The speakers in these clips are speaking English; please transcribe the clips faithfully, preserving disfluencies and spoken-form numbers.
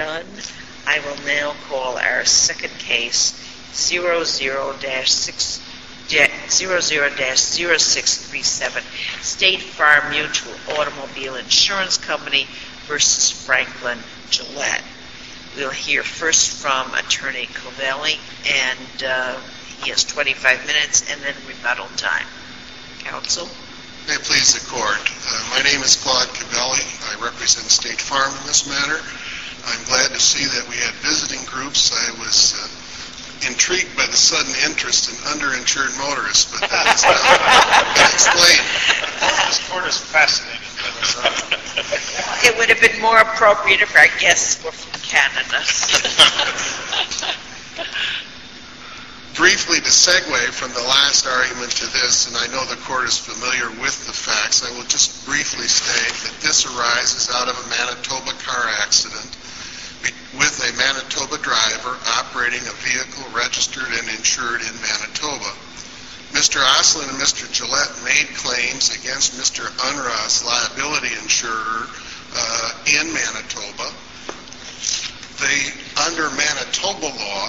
None. I will now call our second case, zero zero dash six zero zero dash zero six three seven, State Farm Mutual Automobile Insurance Company versus Franklin Gillette. We'll hear first from Attorney Covelli, and uh, he has twenty-five minutes, and then rebuttal time. Counsel? May it please the Court. Uh, my name is Claude Covelli. I represent State Farm in this matter. I'm glad to see that we had visiting groups. I was uh, intrigued by the sudden interest in underinsured motorists, but that has now been explained. This Court is fascinating. It would have been more appropriate if our guests were from Canada. Briefly, to segue from the last argument to this, and I know the Court is familiar with the facts, I will just briefly state that this arises out of a Manitoba car accident with a Manitoba driver operating a vehicle registered and insured in Manitoba. Mister Oslin and Mister Gillette made claims against Mister Unruh's liability insurer uh, in Manitoba. They, under Manitoba law,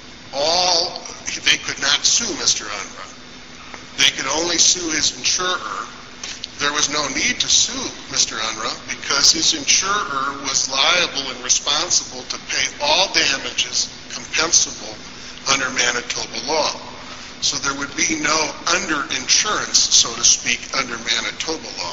all they could not sue Mister Unruh. They could only sue his insurer. There was no need to sue Mister Unruh because his insurer was liable and responsible to pay all damages compensable under Manitoba law. So there would be no underinsurance, so to speak, under Manitoba law.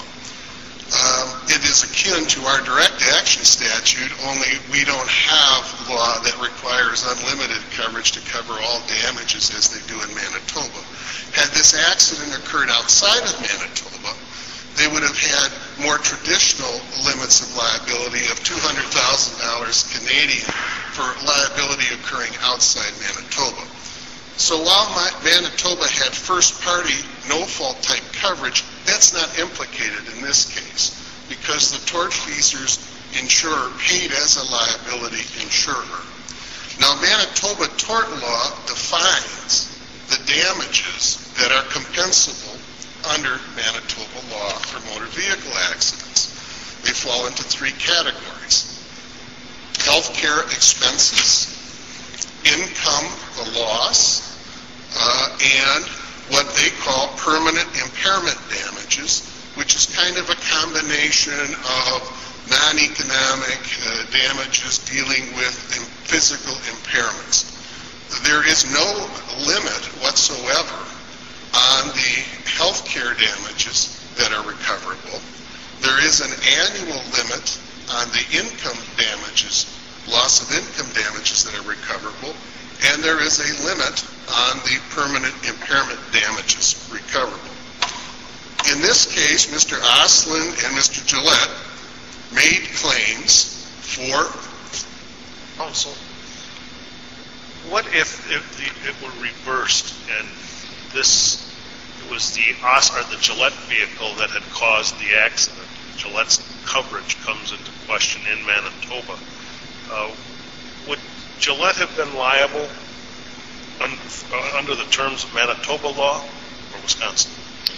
Um, it is akin to our direct action statute, only we don't have law that requires unlimited coverage to cover all damages as they do in Manitoba. Had this accident occurred outside of Manitoba, they would have had more traditional limits of liability of two hundred thousand dollars Canadian for liability occurring outside Manitoba. So while Manitoba had first-party, no-fault type coverage, that's not implicated in this case because the tortfeasor's insurer paid as a liability insurer. Now, Manitoba tort law defines the damages that are compensable under Manitoba law for motor vehicle accidents. They fall into three categories: healthcare expenses, income, the loss, uh, and what they call permanent impairment damages, which is kind of a combination of non-economic uh, damages dealing with im- physical impairments. There is no limit whatsoever on the health care damages that are recoverable. There is an annual limit on the income damages, loss of income damages that are recoverable, and there is a limit on the permanent impairment damages recoverable. In this case, Mister Oslin and Mister Gillette made claims for counsel. What if it, the, it were reversed and this it was the Os or the Gillette vehicle that had caused the accident? Gillette's coverage comes into question in Manitoba. Uh, would Gillette have been liable un, uh, under the terms of Manitoba law or Wisconsin?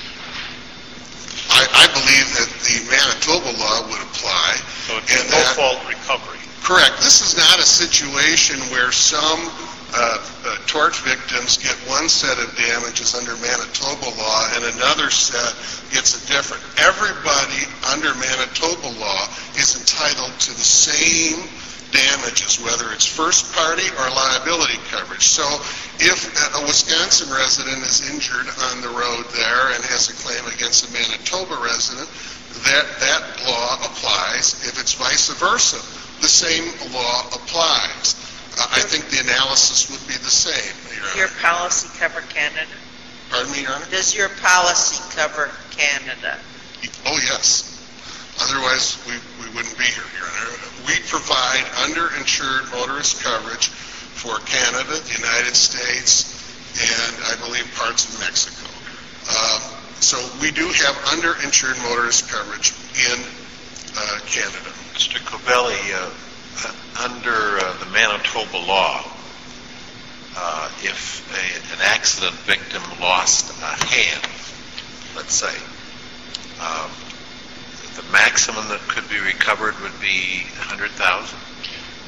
I, I believe that the Manitoba law would apply. So it's no fault recovery. Correct. This is not a situation where some uh, uh, tort victims get one set of damages under Manitoba law and another set gets a different. Everybody under Manitoba law is entitled to the same damages, whether it's first party or liability coverage. So if a Wisconsin resident is injured on the road there and has a claim against a Manitoba resident, that, that law applies. If it's vice versa, the same law applies. Uh, I think the analysis would be the same, Your Honor. Your policy cover Canada? Pardon me, Your Honor? Does your policy cover Canada? Oh, yes. Otherwise, we, we wouldn't be here, Your Honor. We provide underinsured motorist coverage for Canada, the United States, and I believe parts of Mexico. Um, so we do have underinsured motorist coverage in uh, Canada. Mister Covelli, uh, uh, under uh, the Manitoba law, uh, if a, an accident victim lost a hand, let's say, um, the maximum that could be recovered would be one hundred thousand dollars?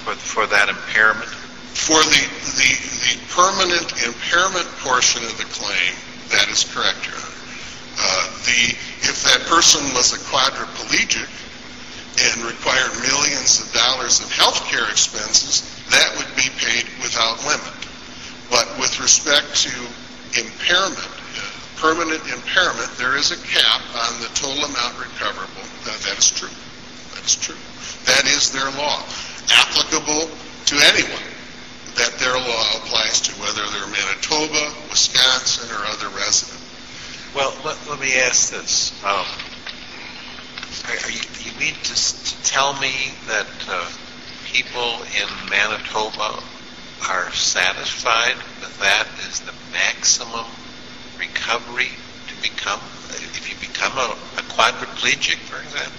for, for that impairment? For the, the, the permanent impairment portion of the claim, that is correct, Your Honor. Uh, the, if that person was a quadriplegic and required millions of dollars of health care expenses, that would be paid without limit. But with respect to impairment, uh, permanent impairment, there is a cap on the total amount recoverable. Uh, that is true. That is true. That is their law, applicable to anyone that their law applies to, whether they're Manitoba, Wisconsin, or other resident. Well, let, let me ask this. Um, are, are you, you mean to, to tell me that uh, people in Manitoba are satisfied that that is the maximum recovery to become, if you become a, a quadriplegic, for example?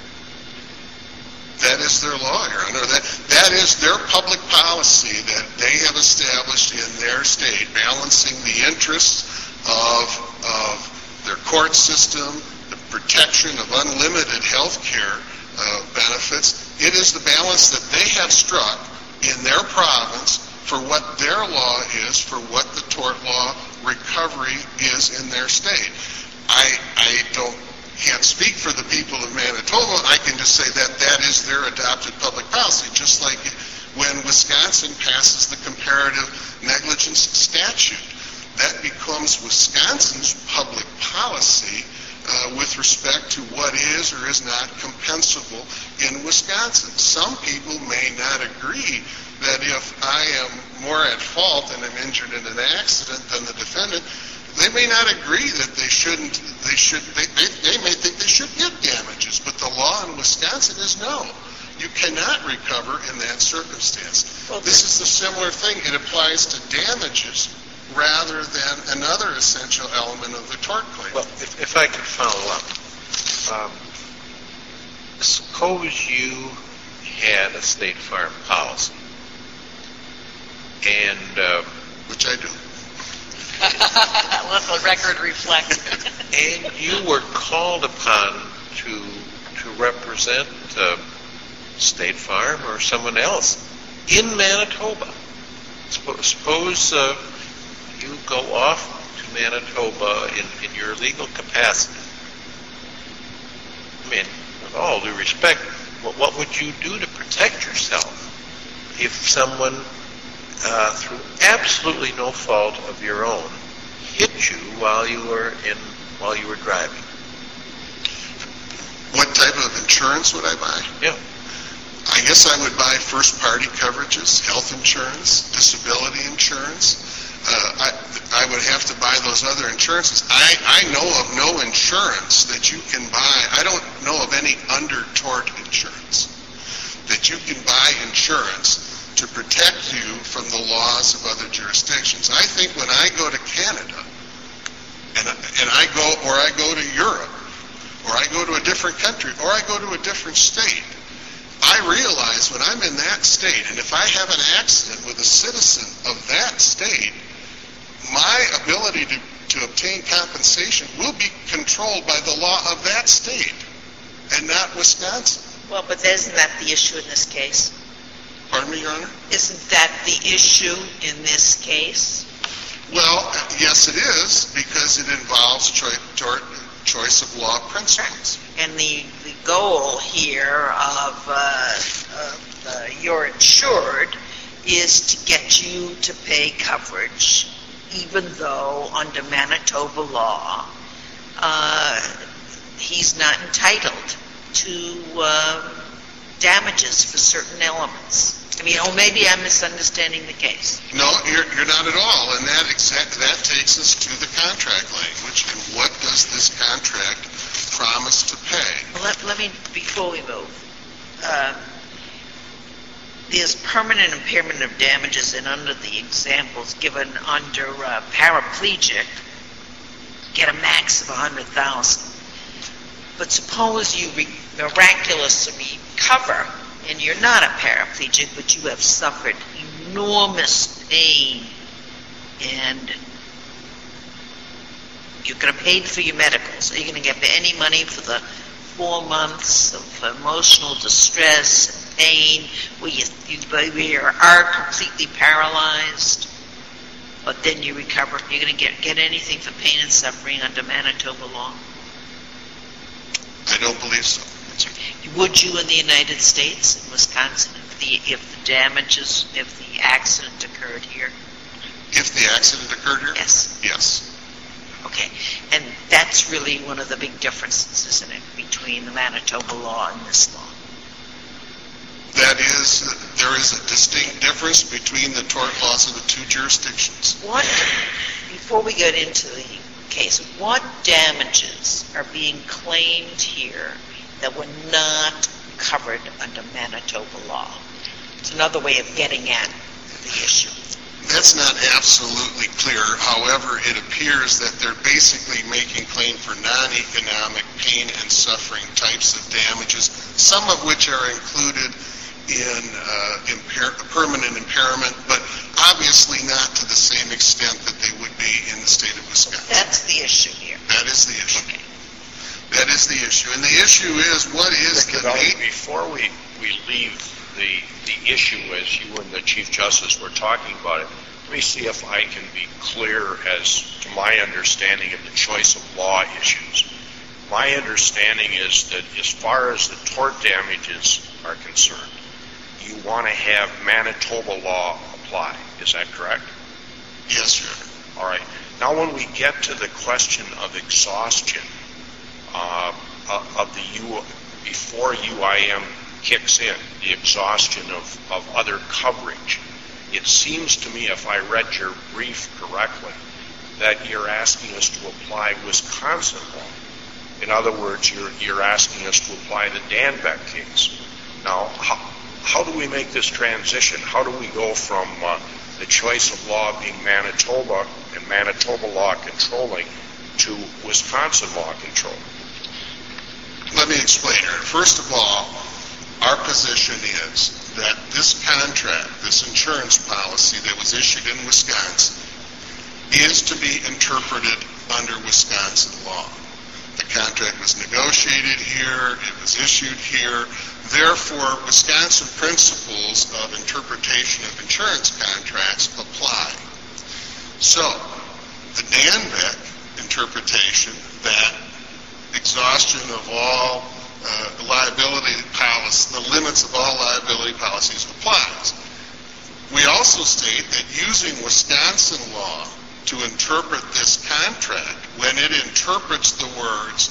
That is their law, Your Honor. That, that is their public policy that they have established in their state, balancing the interests of, of their court system, the protection of unlimited health care uh, benefits. It is the balance that they have struck in their province for what their law is, for what the tort law recovery is in their state. I, I don't can't speak for the people of Manitoba. I can just say that that is their adopted public policy, just like when Wisconsin passes the comparative negligence statute. That becomes Wisconsin's public policy uh, with respect to what is or is not compensable in Wisconsin. Some people may not agree that if I am more at fault and am injured in an accident than the defendant, they may not agree that they shouldn't, they should, they, they, they may think they should get damages, but the law in Wisconsin is no. You cannot recover in that circumstance. Well, this is a similar thing. It applies to damages rather than another essential element of the tort claim. Well, if, if I could follow up. Um, suppose you had a State Farm policy, and... Uh, which I do. Let the record reflect. And you were called upon to to represent uh, State Farm or someone else in Manitoba. Suppose, suppose uh, you go off to Manitoba in, in your legal capacity. I mean, with all due respect, what, what would you do to protect yourself if someone, uh, through absolutely no fault of your own, hit you while you were in while you were driving? What type of insurance would I buy? Yeah. I guess I would buy first party coverages, health insurance, disability insurance. Uh, I, I would have to buy those other insurances. I, I know of no insurance that you can buy. I don't know of any under tort insurance that you can buy insurance to protect you from the laws of other jurisdictions. I think when I go to Canada, and, and I go, or I go to Europe, or I go to a different country, or I go to a different state, I realize when I'm in that state, and if I have an accident with a citizen of that state, my ability to, to obtain compensation will be controlled by the law of that state, and not Wisconsin. Well, but isn't that the issue in this case? Pardon me, Your Honor? Isn't that the issue in this case? Well, yes it is, because it involves choi- choi- choice of law principles. And the, the goal here of, uh, of uh, your insured is to get you to pay coverage, even though under Manitoba law, uh, he's not entitled to uh, damages for certain elements. I mean, oh, maybe I'm misunderstanding the case. No, you're, you're not at all, and that exact, that takes us to the contract language. And what does this contract promise to pay? Well, let, let me, before we move, uh, there's permanent impairment of damages, and under the examples given under uh, paraplegic, get a max of one hundred thousand dollars. But suppose you re- miraculously recover, and you're not a paraplegic, but you have suffered enormous pain, and you're going to pay for your medicals. Are you going to get any money for the four months of emotional distress and pain, where you, you, where you are completely paralyzed, but then you recover. You're going to get get anything for pain and suffering under Manitoba law? I don't believe so. Would you in the United States, in Wisconsin, if the if the damages, if the accident occurred here? If the accident occurred here? Yes. Yes. Okay, and that's really one of the big differences, isn't it, between the Manitoba law and this law? That is, there is a distinct difference between the tort laws of the two jurisdictions. What, before we get into the case, what damages are being claimed here that were not covered under Manitoba law? It's another way of getting at the issue. That's not absolutely clear. However, it appears that they're basically making claim for non-economic pain and suffering types of damages, some of which are included in uh, impair- permanent impairment, but obviously not to the same extent that they would be in the state of Wisconsin. That's the issue here. That is the issue. Okay. That is the issue. And the issue is, what is the... Na- before we, we leave the the issue as you and the Chief Justice were talking about it, let me see if I can be clear as to my understanding of the choice of law issues. My understanding is that as far as the tort damages are concerned, you want to have Manitoba law apply. Is that correct? Yes, Your Honor. All right. Now when we get to the question of exhaustion uh, of the U, before U I M kicks in, the exhaustion of, of other coverage, it seems to me, if I read your brief correctly, that you're asking us to apply Wisconsin law. In other words, you're, you're asking us to apply the Danbeck case. Now, how, how do we make this transition? How do we go from uh, the choice of law being Manitoba and Manitoba law controlling to Wisconsin law controlling? Let me explain here. First of all, our position is that this contract, this insurance policy that was issued in Wisconsin, is to be interpreted under Wisconsin law. The contract was negotiated here, it was issued here, therefore Wisconsin principles of interpretation of insurance contracts apply. So, the Danbeck interpretation that exhaustion of all uh, liability policy, the limits of all liability policies applies. We also state that using Wisconsin law to interpret this contract, when it interprets the words,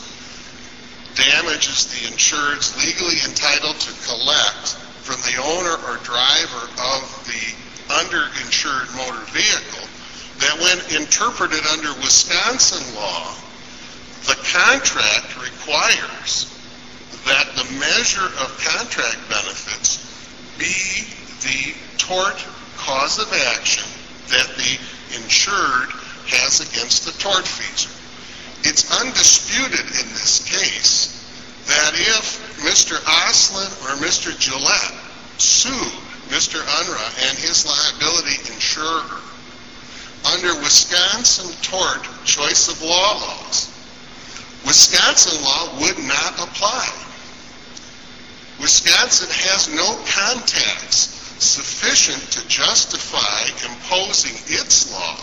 damages the insured's legally entitled to collect from the owner or driver of the underinsured motor vehicle, that when interpreted under Wisconsin law, the contract requires that the measure of contract benefits be the tort cause of action that the insured has against the tortfeasor. It's undisputed in this case that if Mister Oslin or Mister Gillette sued Mister Unruh and his liability insurer under Wisconsin tort choice of law laws, Wisconsin law would not apply. Wisconsin has no contacts sufficient to justify imposing its law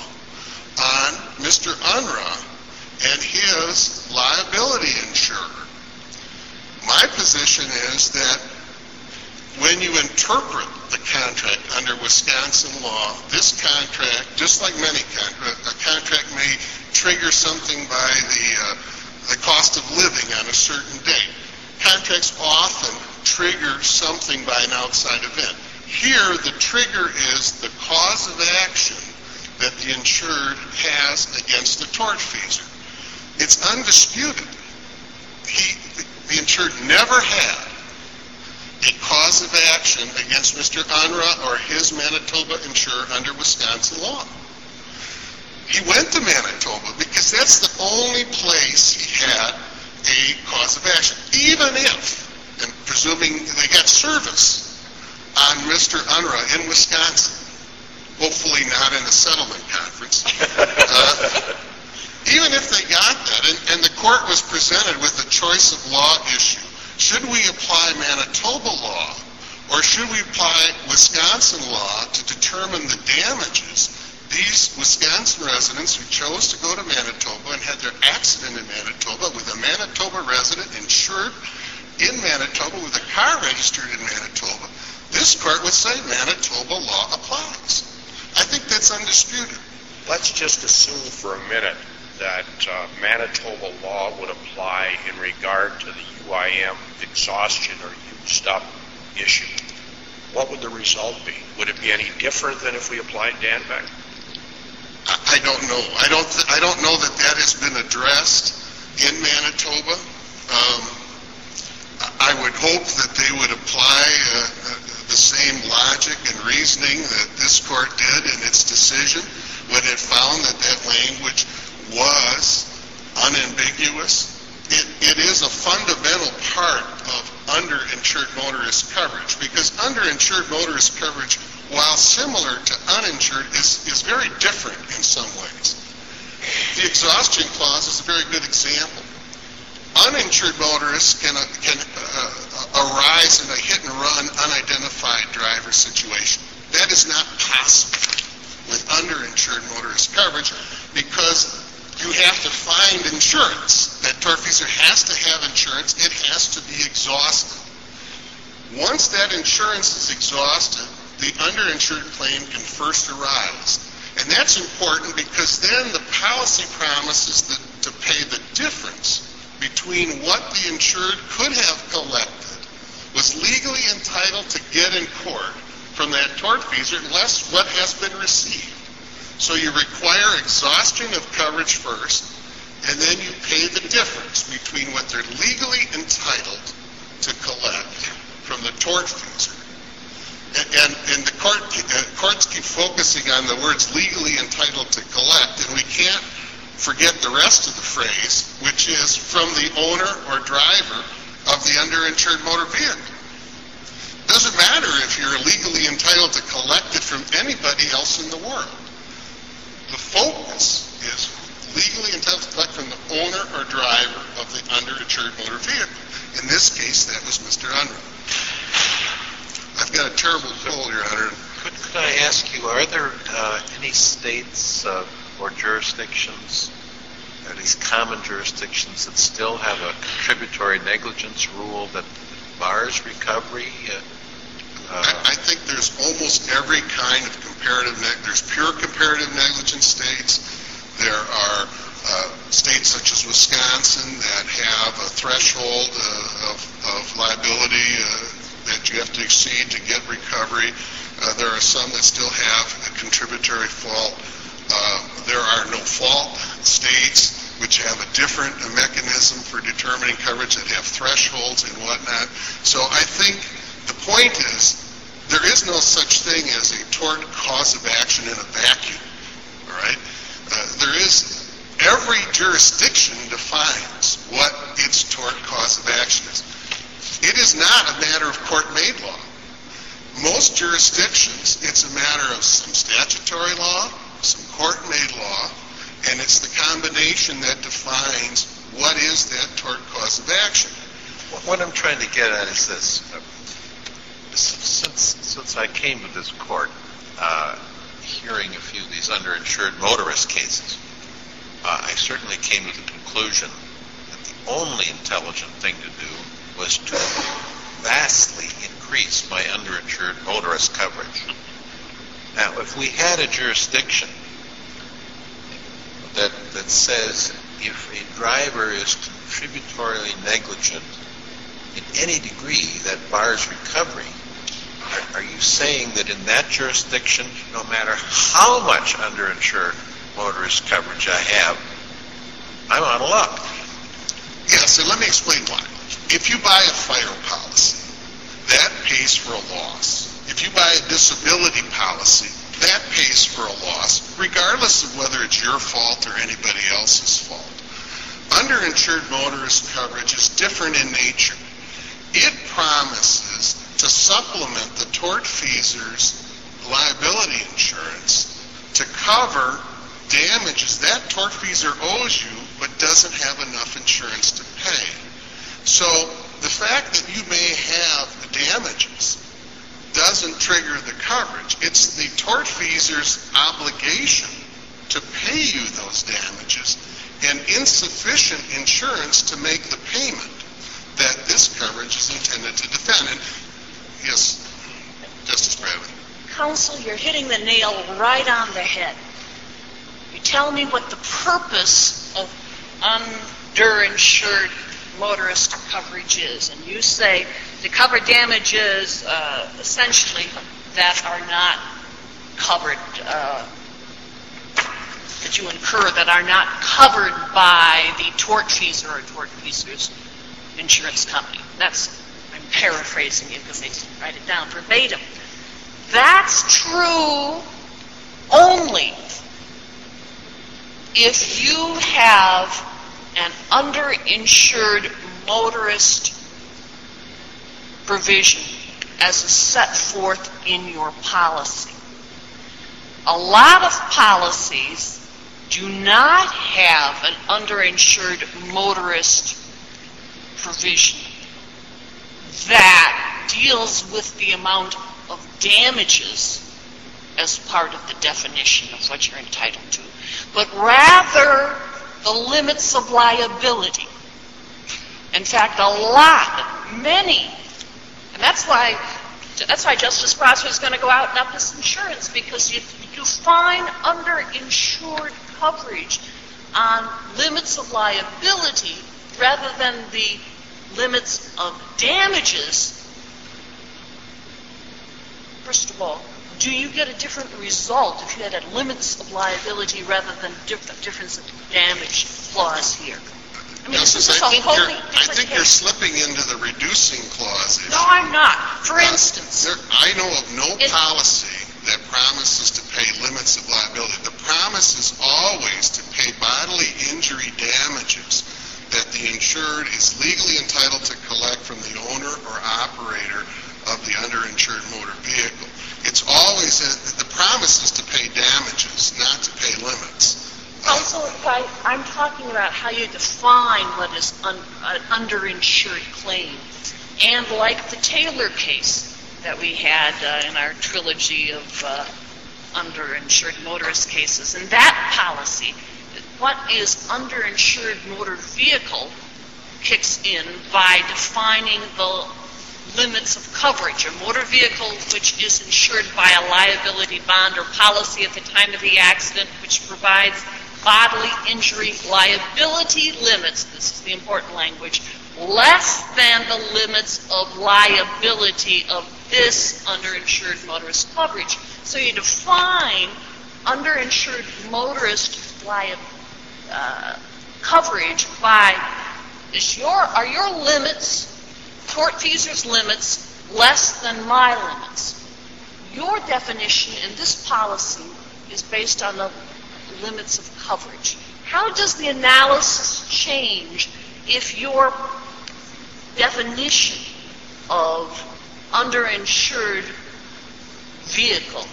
on Mister Unruh and his liability insurer. My position is that when you interpret the contract under Wisconsin law, this contract, just like many contracts, a contract may trigger something by the uh, the cost of living on a certain date. Contracts often trigger something by an outside event. Here, the trigger is the cause of action that the insured has against the tortfeasor. It's undisputed. He, the insured never had a cause of action against Mister Unruh or his Manitoba insurer under Wisconsin law. He went to Manitoba because that's the only place he had a cause of action. Even if, and presuming they got service on Mister Unruh in Wisconsin, hopefully not in a settlement conference, uh, Even if they got that, and, and the court was presented with a choice of law issue, should we apply Manitoba law or should we apply Wisconsin law to determine the damages? These Wisconsin residents who chose to go to Manitoba and had their accident in Manitoba with a Manitoba resident insured in Manitoba with a car registered in Manitoba, this court would say Manitoba law applies. I think that's undisputed. Let's just assume for a minute that uh, Manitoba law would apply in regard to the U I M exhaustion or used up issue. What would the result be? Would it be any different than if we applied Danbeck? I don't know. I don't. Th- I don't know that that has been addressed in Manitoba. Um, I would hope that they would apply uh, the same logic and reasoning that this court did in its decision when it found that that language was unambiguous. It, it is a fundamental part of underinsured motorist coverage because underinsured motorist coverage, while similar to uninsured, is, is very different in some ways. The exhaustion clause is a very good example. Uninsured motorists can, uh, can uh, arise in a hit-and-run, unidentified driver situation. That is not possible with underinsured motorist coverage because you have to find insurance. That tortfeasor has to have insurance. It has to be exhausted. Once that insurance is exhausted, the underinsured claim can first arise. And that's important because then the policy promises that, to pay the difference between what the insured could have collected, was legally entitled to get in court from that tortfeasor, less what has been received. So you require exhaustion of coverage first, and then you pay the difference between what they're legally entitled to collect from the tortfeasor. And, and, and the court, uh, courts keep focusing on the words legally entitled to collect, and we can't forget the rest of the phrase, which is from the owner or driver of the underinsured motor vehicle. Doesn't matter if you're legally entitled to collect it from anybody else in the world. The focus is legally entitled to collect from the owner or driver of the underinsured motor vehicle. In this case, that was Mister Unruh. I've got a terrible cold, Your Honor. Could, could I ask you, are there uh, any states uh, or jurisdictions, or at least common jurisdictions, that still have a contributory negligence rule that bars recovery? Uh, uh, I, I think there's almost every kind of comparative negligence. There's pure comparative negligence states. There are uh, states such as Wisconsin that have a threshold uh, of, of liability uh, that you have to exceed to get recovery. Uh, there are some that still have a contributory fault. Uh, there are no-fault states which have a different uh, mechanism for determining coverage that have thresholds and whatnot. So I think the point is there is no such thing as a tort cause of action in a vacuum. All right? Uh, there is, every jurisdiction defines what its tort cause of action is. It is not a matter of court-made law. Most jurisdictions, it's a matter of some statutory law, some court-made law, and it's the combination that defines what is that tort cause of action. What I'm trying to get at is this. Since, since I came to this court, uh, hearing a few of these underinsured motorist cases, uh, I certainly came to the conclusion that the only intelligent thing to do was to vastly increase my underinsured motorist coverage. Now, if we had a jurisdiction that that says if a driver is contributory negligent in any degree that bars recovery, are, are you saying that in that jurisdiction, no matter how much underinsured motorist coverage I have, I'm out of luck? Yes, and let me explain why. If you buy a fire policy, that pays for a loss. If you buy a disability policy, that pays for a loss, regardless of whether it's your fault or anybody else's fault. Underinsured motorist coverage is different in nature. It promises to supplement the tortfeasor's liability insurance to cover damages that tortfeasor owes you but doesn't have enough insurance to pay. So the fact that you may have damages doesn't trigger the coverage. It's the tortfeasor's obligation to pay you those damages and insufficient insurance to make the payment that this coverage is intended to defend. And yes, Justice Bradley. Counsel, you're hitting the nail right on the head. You tell me what the purpose of underinsured motorist coverage is, and you say to cover damages uh, essentially that are not covered, uh, that you incur that are not covered by the tortfeasor or tortfeasor's insurance company. That's, I'm paraphrasing it because they didn't write it down verbatim. That's true only if you have an underinsured motorist provision as is set forth in your policy. A lot of policies do not have an underinsured motorist provision that deals with the amount of damages as part of the definition of what you're entitled to, but rather the limits of liability. In fact, a lot, many, and that's why that's why Justice Prosser is going to go out and up his insurance, because you, you find underinsured coverage on limits of liability rather than the limits of damages. First of all, do you get a different result if you had a limits of liability rather than diff- difference of damage clause here? I mean, Justice, this is I a think, wholly you're, I different think case. you're slipping into the reducing clause issue. No, I'm not. For Uh, instance, there, I know of no It- policy that promises to pay limits of liability. The promise is always to pay bodily injury damages that the insured is legally entitled to collect from the owner or operator of the underinsured motor vehicle. It's always, a, the promise is to pay damages, not to pay limits. counsel, I, I'm talking about how you define what is un, an underinsured claim. And like the Taylor case that we had uh, in our trilogy of uh, underinsured motorist cases, in that policy, what is underinsured motor vehicle kicks in by defining the limits of coverage. A motor vehicle which is insured by a liability bond or policy at the time of the accident, which provides bodily injury liability limits, this is the important language, less than the limits of liability of this underinsured motorist coverage. So you define underinsured motorist liability uh, coverage by, is your, are your limits, tortfeasor's limits, less than my limits? Your definition in this policy is based on the limits of coverage. How does the analysis change if your definition of underinsured vehicle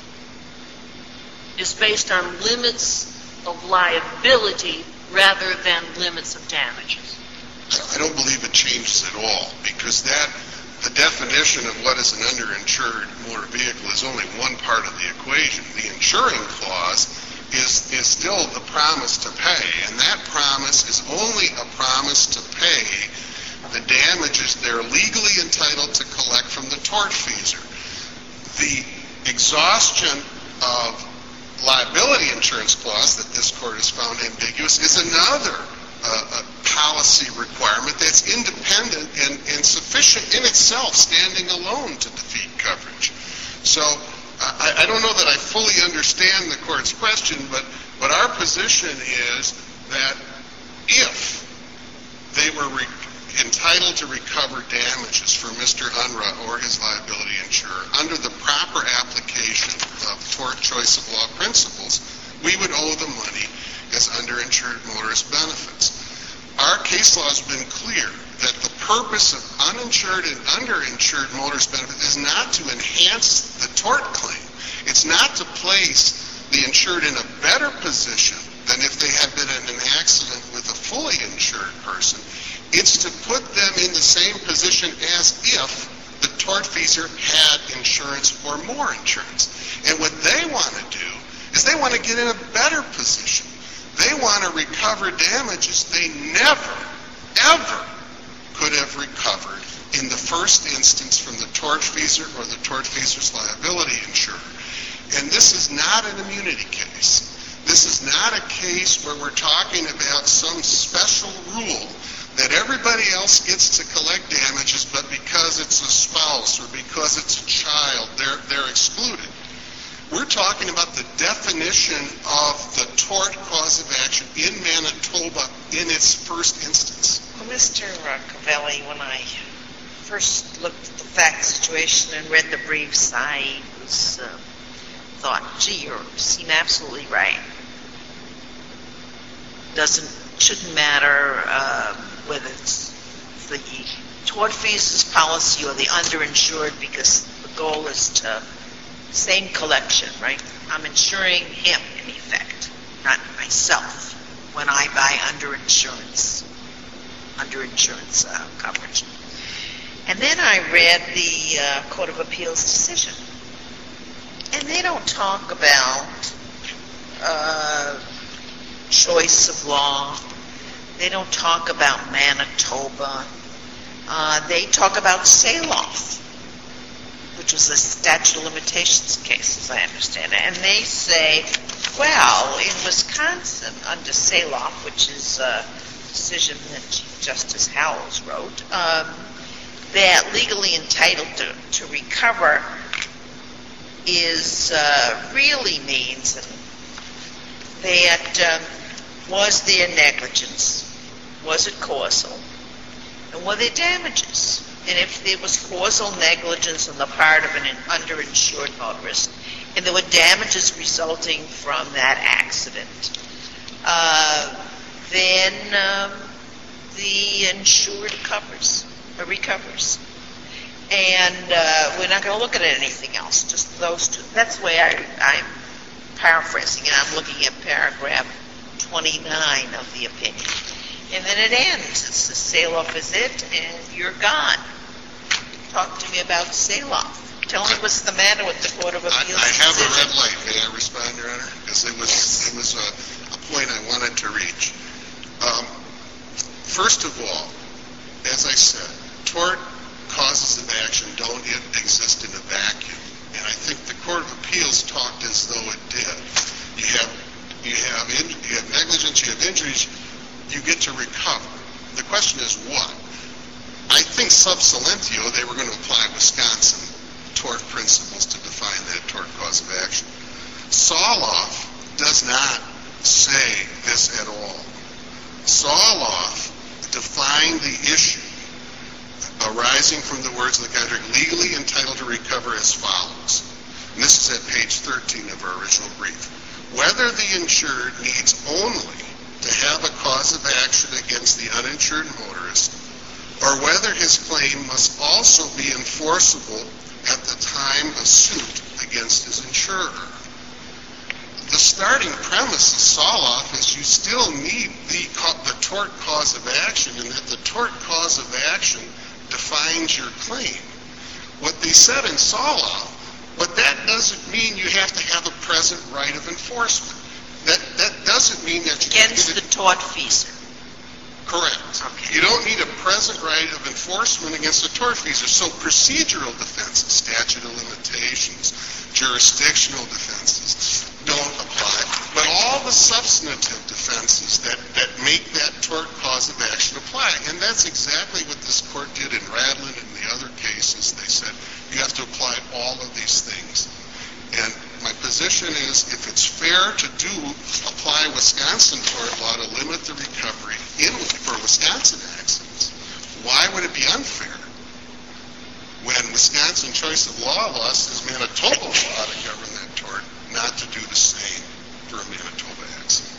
is based on limits of liability rather than limits of damages? I don't believe it changes at all, because that, the definition of what is an underinsured motor vehicle is only one part of the equation. The insuring clause is, is still the promise to pay, and that promise is only a promise to pay the damages they're legally entitled to collect from the tortfeasor. The exhaustion of liability insurance clause that this court has found ambiguous is another uh, policy requirement that's independent and, and sufficient in itself, standing alone, to defeat coverage. So I, I don't know that I fully understand the court's question, but, but our position is that if they were re- entitled to recover damages for Mister Unruh or his liability insurer under the proper application of tort choice of law principles, we would owe the money as underinsured motorist benefits. Our case law has been clear that the purpose of uninsured and underinsured motorist benefits is not to enhance the tort claim. It's not to place the insured in a better position than if they had been in an accident with a fully insured person. It's to put them in the same position as if the tortfeasor had insurance or more insurance. And what they want to do is they want to get in a better position. They want to recover damages they never, ever could have recovered in the first instance from the tortfeasor or the tortfeasor's liability insurer. And this is not an immunity case. This is not a case where we're talking about some special rule that everybody else gets to collect damages, but because it's a spouse or because it's a child, they're, they're excluded. We're talking about the definition of the tort cause of action in Manitoba in its first instance. Well, Mister Covelli, when I first looked at the fact situation and read the briefs, I was uh, thought, gee, you seem absolutely right. Doesn't shouldn't matter uh, whether it's the tortfeasor's policy or the underinsured, because the goal is to same collection, right? I'm insuring him in effect, not myself, when I buy underinsurance, underinsurance uh, coverage. And then I read the uh, Court of Appeals decision, and they don't talk about uh, choice of law. They don't talk about Manitoba. Uh, they talk about Saloff, which was a statute of limitations case, as I understand it. And they say, well, in Wisconsin, under Saloff, which is a decision that Chief Justice Howells wrote, um, that legally entitled to, to recover is uh, really means that um, was there negligence? Was it causal? And were there damages? And if there was causal negligence on the part of an underinsured motorist, and there were damages resulting from that accident, uh, then um, the insured covers, or recovers. And uh, we're not going to look at anything else, just those two. That's the way I, I'm paraphrasing it. I'm looking at paragraph twenty-nine of the opinion. And then it ends. It says, Saloff is it, and you're gone. Talk to me about Saloff. Tell me what's the matter with the Court of Appeals I, I have decision. a red light. May I respond, Your Honor? Because it was it was a, a point I wanted to reach. Um, first of all, as I said, tort causes of action don't exist in a vacuum. And I think the Court of Appeals talked as though it did. You have you have in, you have negligence, you have injuries, you get to recover. The question is what? I think sub silentio they were going to apply Wisconsin tort principles to define that tort cause of action. Saloff does not say this at all. Saloff defined the issue arising from the words of the contract legally entitled to recover as follows. And this is at page thirteen of our original brief. Whether the insured needs only to have a cause of action against the uninsured motorist, or whether his claim must also be enforceable at the time of suit against his insurer. The starting premise of Saloff is you still need the, the tort cause of action, and that the tort cause of action defines your claim. What they said in Saloff, but that doesn't mean you have to have a present right of enforcement. That that doesn't mean that you against the tortfeasor. Correct. Okay. You don't need a present right of enforcement against a tortfeasor. So procedural defenses, statute of limitations, jurisdictional defenses don't apply. But all the substantive defenses that, that make that tort cause of action apply. And that's exactly what this court did in Radlin and the other cases. They said you have to apply all of these things. And my position is if it's fair to do apply Wisconsin tort law to limit the recovery in for Wisconsin accidents, why would it be unfair when Wisconsin choice of law law says Manitoba law to govern that tort not to do the same for a Manitoba accident?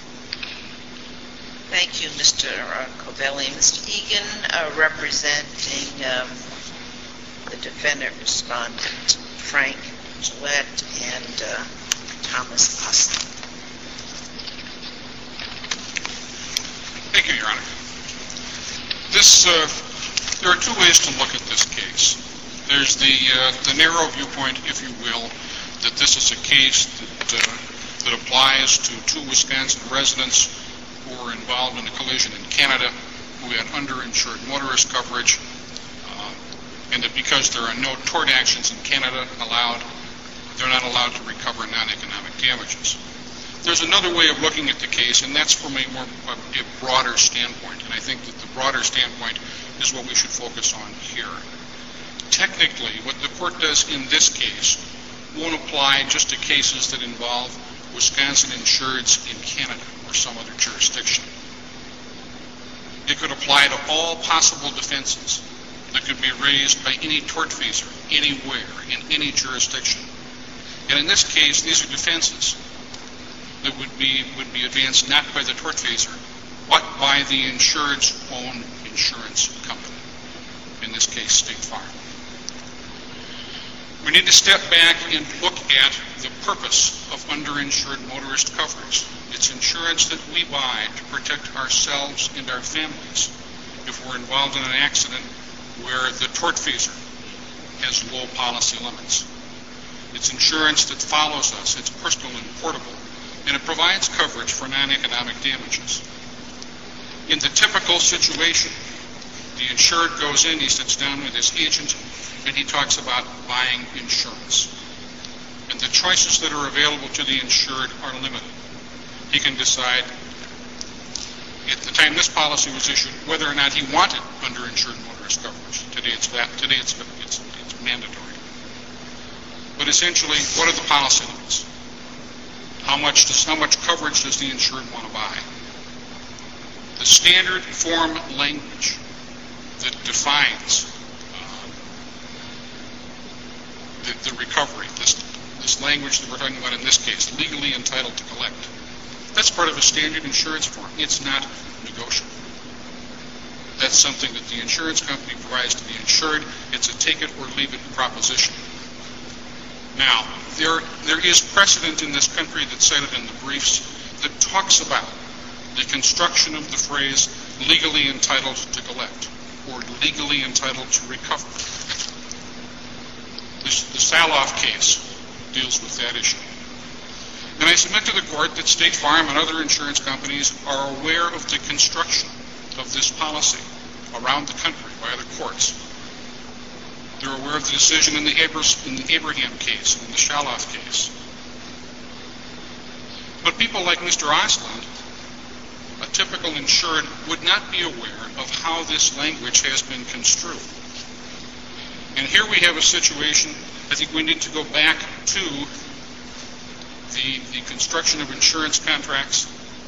Thank you, Mister Covelli. Mister Egan, uh, representing um, the defendant respondent, Frank Gillette, and uh, Thomas Austin. Thank you, Your Honor. This, uh, there are two ways to look at this case. There's the uh, the narrow viewpoint, if you will, that this is a case that uh, that applies to two Wisconsin residents who were involved in a collision in Canada who had underinsured motorist coverage, uh, and that because there are no tort actions in Canada allowed, they're not allowed to recover non-economic damages. There's another way of looking at the case, and that's from a more a, a broader standpoint, and I think that the broader standpoint is what we should focus on here. Technically, what the court does in this case won't apply just to cases that involve Wisconsin insureds in Canada or some other jurisdiction. It could apply to all possible defenses that could be raised by any tortfeasor anywhere in any jurisdiction. And in this case, these are defenses that would be would be advanced not by the tortfeasor, but by the insured's own insurance company, in this case, State Farm. We need to step back and look at the purpose of underinsured motorist coverage. It's insurance that we buy to protect ourselves and our families if we're involved in an accident where the tortfeasor has low policy limits. It's insurance that follows us. It's personal and portable, and it provides coverage for non-economic damages. In the typical situation, the insured goes in, he sits down with his agent, and he talks about buying insurance. And the choices that are available to the insured are limited. He can decide, at the time this policy was issued, whether or not he wanted underinsured motorist coverage. Today it's that. Today it's, it's, it's mandatory. But essentially, what are the policy limits? How much does how much coverage does the insured want to buy? The standard form language that defines uh, the, the recovery, this this language that we're talking about in this case, legally entitled to collect. That's part of a standard insurance form. It's not negotiable. That's something that the insurance company provides to the insured. It's a take it or leave it proposition. Now, there there is precedent in this country that's cited in the briefs that talks about the construction of the phrase legally entitled to collect or legally entitled to recover. This, the Saloff case deals with that issue. And I submit to the court that State Farm and other insurance companies are aware of the construction of this policy around the country by other courts. They're aware of the decision in the, Abra- in the Abraham case and in the Saloff case. But people like Mister Osland, a typical insured, would not be aware of how this language has been construed. And here we have a situation, I think we need to go back to the, the construction of insurance contracts,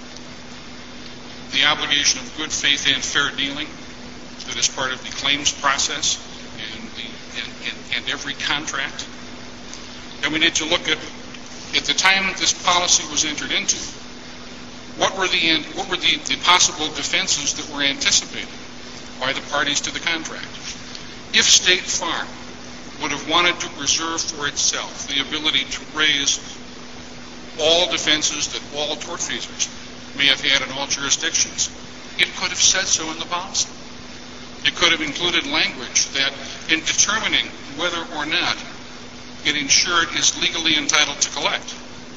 the obligation of good faith and fair dealing that is part of the claims process and, the, and, and, and every contract. And we need to look at, at the time that this policy was entered into, what were the what were the, the possible defenses that were anticipated by the parties to the contract? If State Farm would have wanted to preserve for itself the ability to raise all defenses that all tortfeasors may have had in all jurisdictions, it could have said so in the policy. It could have included language that in determining whether or not an insured is legally entitled to collect,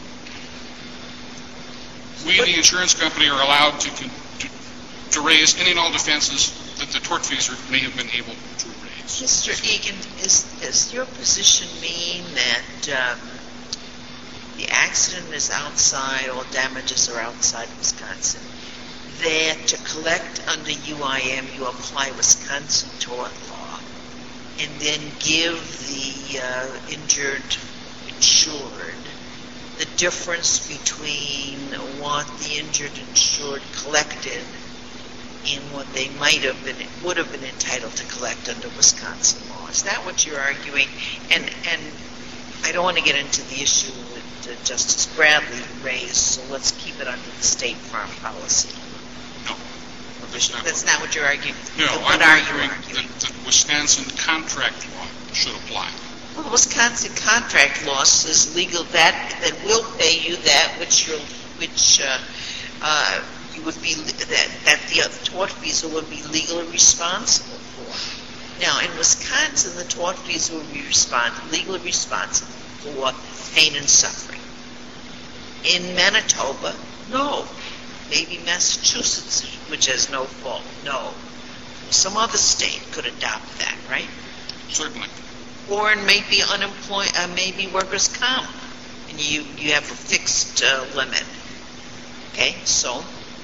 we, the insurance company, are allowed to, to, to raise any and all defenses that the tortfeasor may have been able to raise. Mister Egan, is, does your position mean that um, the accident is outside, all damages are outside Wisconsin, that to collect under U I M you apply Wisconsin tort law and then give the uh, injured insured the difference between what the injured insured collected and what they might have been, would have been entitled to collect under Wisconsin law? Is that what you're arguing? And and I don't want to get into the issue that uh, Justice Bradley raised, so let's keep it under the State Farm policy. No, that's not, that's not what you're arguing. No, so what I'm are arguing, you arguing? That, that Wisconsin contract law should apply. Well, Wisconsin contract law says legal that that will pay you that which you'll, which uh, uh, you would be that that the tortfeasor would be legally responsible for. Now, in Wisconsin, the tortfeasor would be respond, legally responsible for pain and suffering. In Manitoba, no. Maybe Massachusetts, which has no fault, no. Some other state could adopt that, right? Certainly. Or in maybe unemployed, uh, maybe workers' comp, and you you have a fixed uh, limit. Okay, so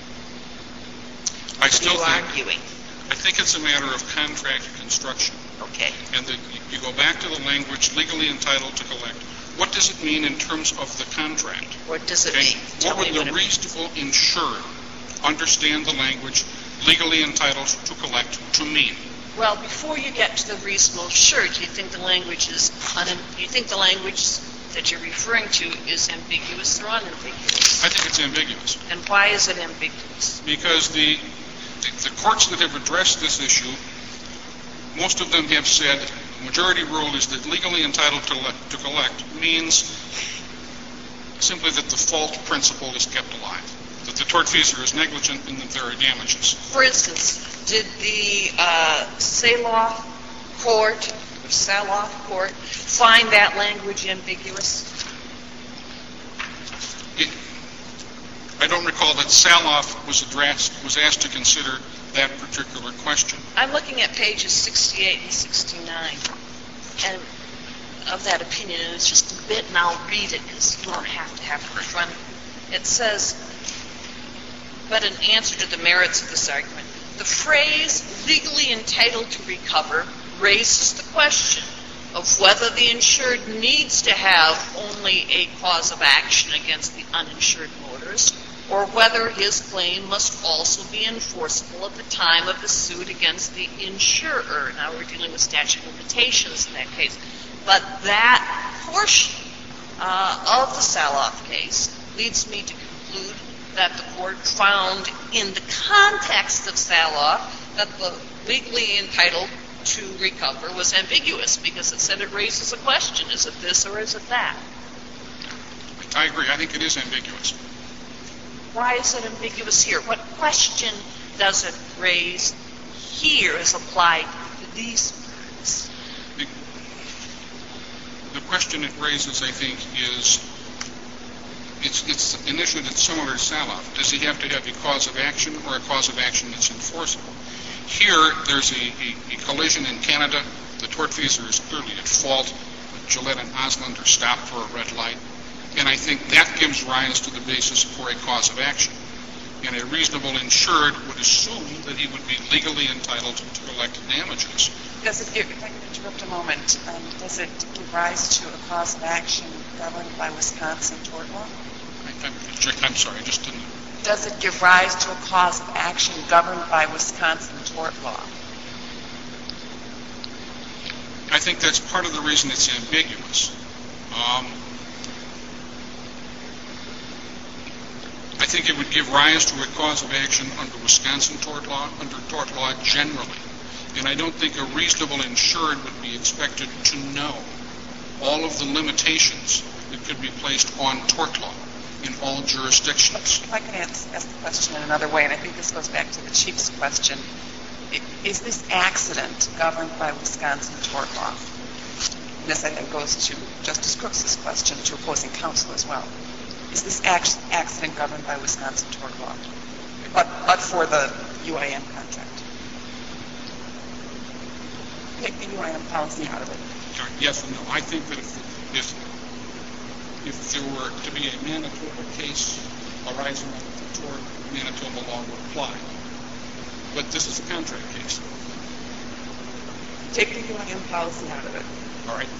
I still you're think, arguing. I think it's a matter of contract construction. Okay. And that you go back to the language legally entitled to collect. What does it mean in terms of the contract? What does it Okay? mean? Tell What me would what the it means. reasonable insured understand the language legally entitled to collect to mean? Well, before you get to the reasonable insured, do you think the language is un- do you think the language that you're referring to is ambiguous or unambiguous? I think it's ambiguous. And why is it ambiguous? Because the, the, the courts that have addressed this issue, most of them have said the majority rule is that legally entitled to, le- to collect means simply that the fault principle is kept alive, that the tortfeasor is negligent and that there are damages. For instance, did the uh, Saloff court, or Saloff court, find that language ambiguous? It, I don't recall that Saloff was addressed, was asked to consider that particular question. I'm looking at pages sixty-eight and sixty-nine, and of that opinion, and it's just a bit, and I'll read it because you don't have to have it in front of you. It says, but in answer to the merits of this argument, the phrase legally entitled to recover raises the question of whether the insured needs to have only a cause of action against the uninsured motorist, or whether his claim must also be enforceable at the time of the suit against the insurer. Now we're dealing with statute of limitations in that case. But that portion uh, of the Saloff case leads me to conclude that the court found in the context of Saloff that the legally entitled to recover was ambiguous because it said it raises a question. Is it this or is it that? I agree. I think it is ambiguous. Why is it ambiguous here? What question does it raise here as applied to these words? The, the question it raises, I think, is it's, it's an issue that's similar to Saloff. Does he have to have a cause of action or a cause of action that's enforceable? Here, there's a, a, a collision in Canada. The tortfeasor is clearly at fault. Gillette and Osland are stopped for a red light. And I think that gives rise to the basis for a cause of action. And a reasonable insured would assume that he would be legally entitled to collect damages. Does it give, if I can interrupt a moment, um, does it give rise to a cause of action governed by Wisconsin tort law? I, I'm, I'm sorry, I just didn't. Does it give rise to a cause of action governed by Wisconsin tort law? I think that's part of the reason it's ambiguous. Um, I think it would give rise to a cause of action under Wisconsin tort law, under tort law generally. And I don't think a reasonable insured would be expected to know all of the limitations that could be placed on tort law in all jurisdictions. If I can ask, ask the question in another way, and I think this goes back to the Chief's question, is this accident governed by Wisconsin tort law? And this, I think, goes to Justice Crooks's question to opposing counsel as well. Is this accident governed by Wisconsin tort law, but, but for the U I M contract? Take the U I M policy out of it. Yes and no. I think that if, if, if there were to be a Manitoba case arising out of the tort, Manitoba law would apply. But this is a contract case. Take the U I M policy out of it. All right.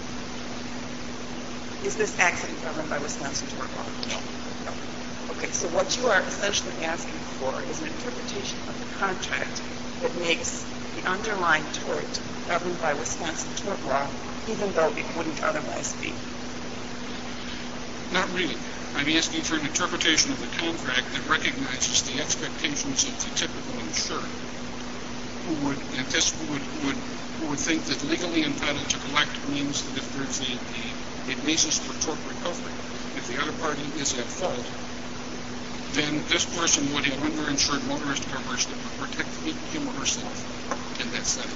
Is this accident governed by Wisconsin tort law? No. No. Okay, so what you are essentially asking for is an interpretation of the contract that makes the underlying tort governed by Wisconsin tort law, even though it wouldn't otherwise be. Not really. I'm asking for an interpretation of the contract that recognizes the expectations of the typical insured, who would anticipate, would, would, who would think that legally entitled to collect means that if there's a, a, a basis for tort recovery, if the other party is at fault, then this person would have underinsured motorist coverage that would protect him or herself in that setting.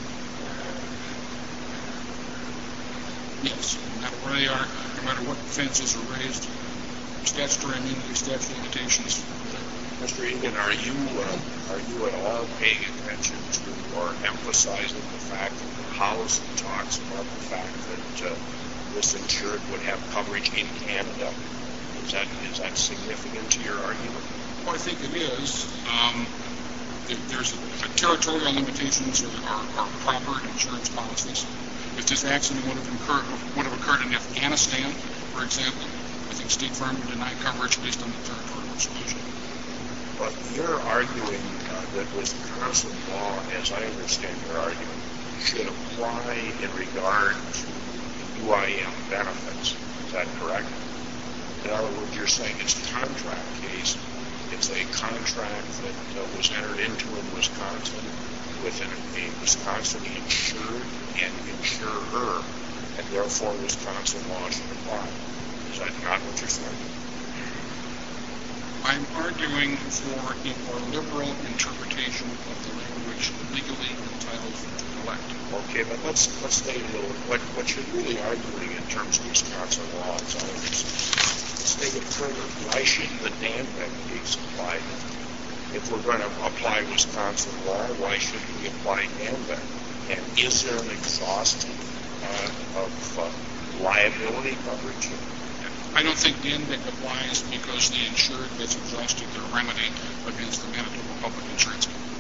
Yes, no matter where they are, no matter what fences are raised, statutory immunity, statute of limitations. Mister Egan, are you uh, are you at all paying attention to or emphasizing the fact that the policy talks about the fact that uh, this insured would have coverage in Canada? Is that is that significant to your argument? Well, I think it is. Um, there, there's a, a territorial limitations or, or, or proper insurance policies. If this accident would have occurred would have occurred in Afghanistan, for example, I think State Farm would deny coverage based on the territorial exclusion. But you're arguing uh, that Wisconsin law, as I understand your argument, should apply in regard to U I M benefits. Is that correct? In other words, you're saying it's a contract case. It's a contract that uh, was entered into in Wisconsin with an, a Wisconsin insured and insurer, and therefore Wisconsin law should apply. Is that not what you're saying? I'm arguing for a more liberal interpretation of the language legally entitled to collect. Okay, but let's let's stay a little. What what you're really arguing in terms of Wisconsin law is let's take it further. Why shouldn't the Danbeck case apply? If we're going to apply Wisconsin law, why shouldn't we apply Danbeck? And is there an exhaustion uh, of uh, liability coverage? I don't think Danbeck applies because the insured has exhausted their remedy against the Manitoba Public Insurance Company.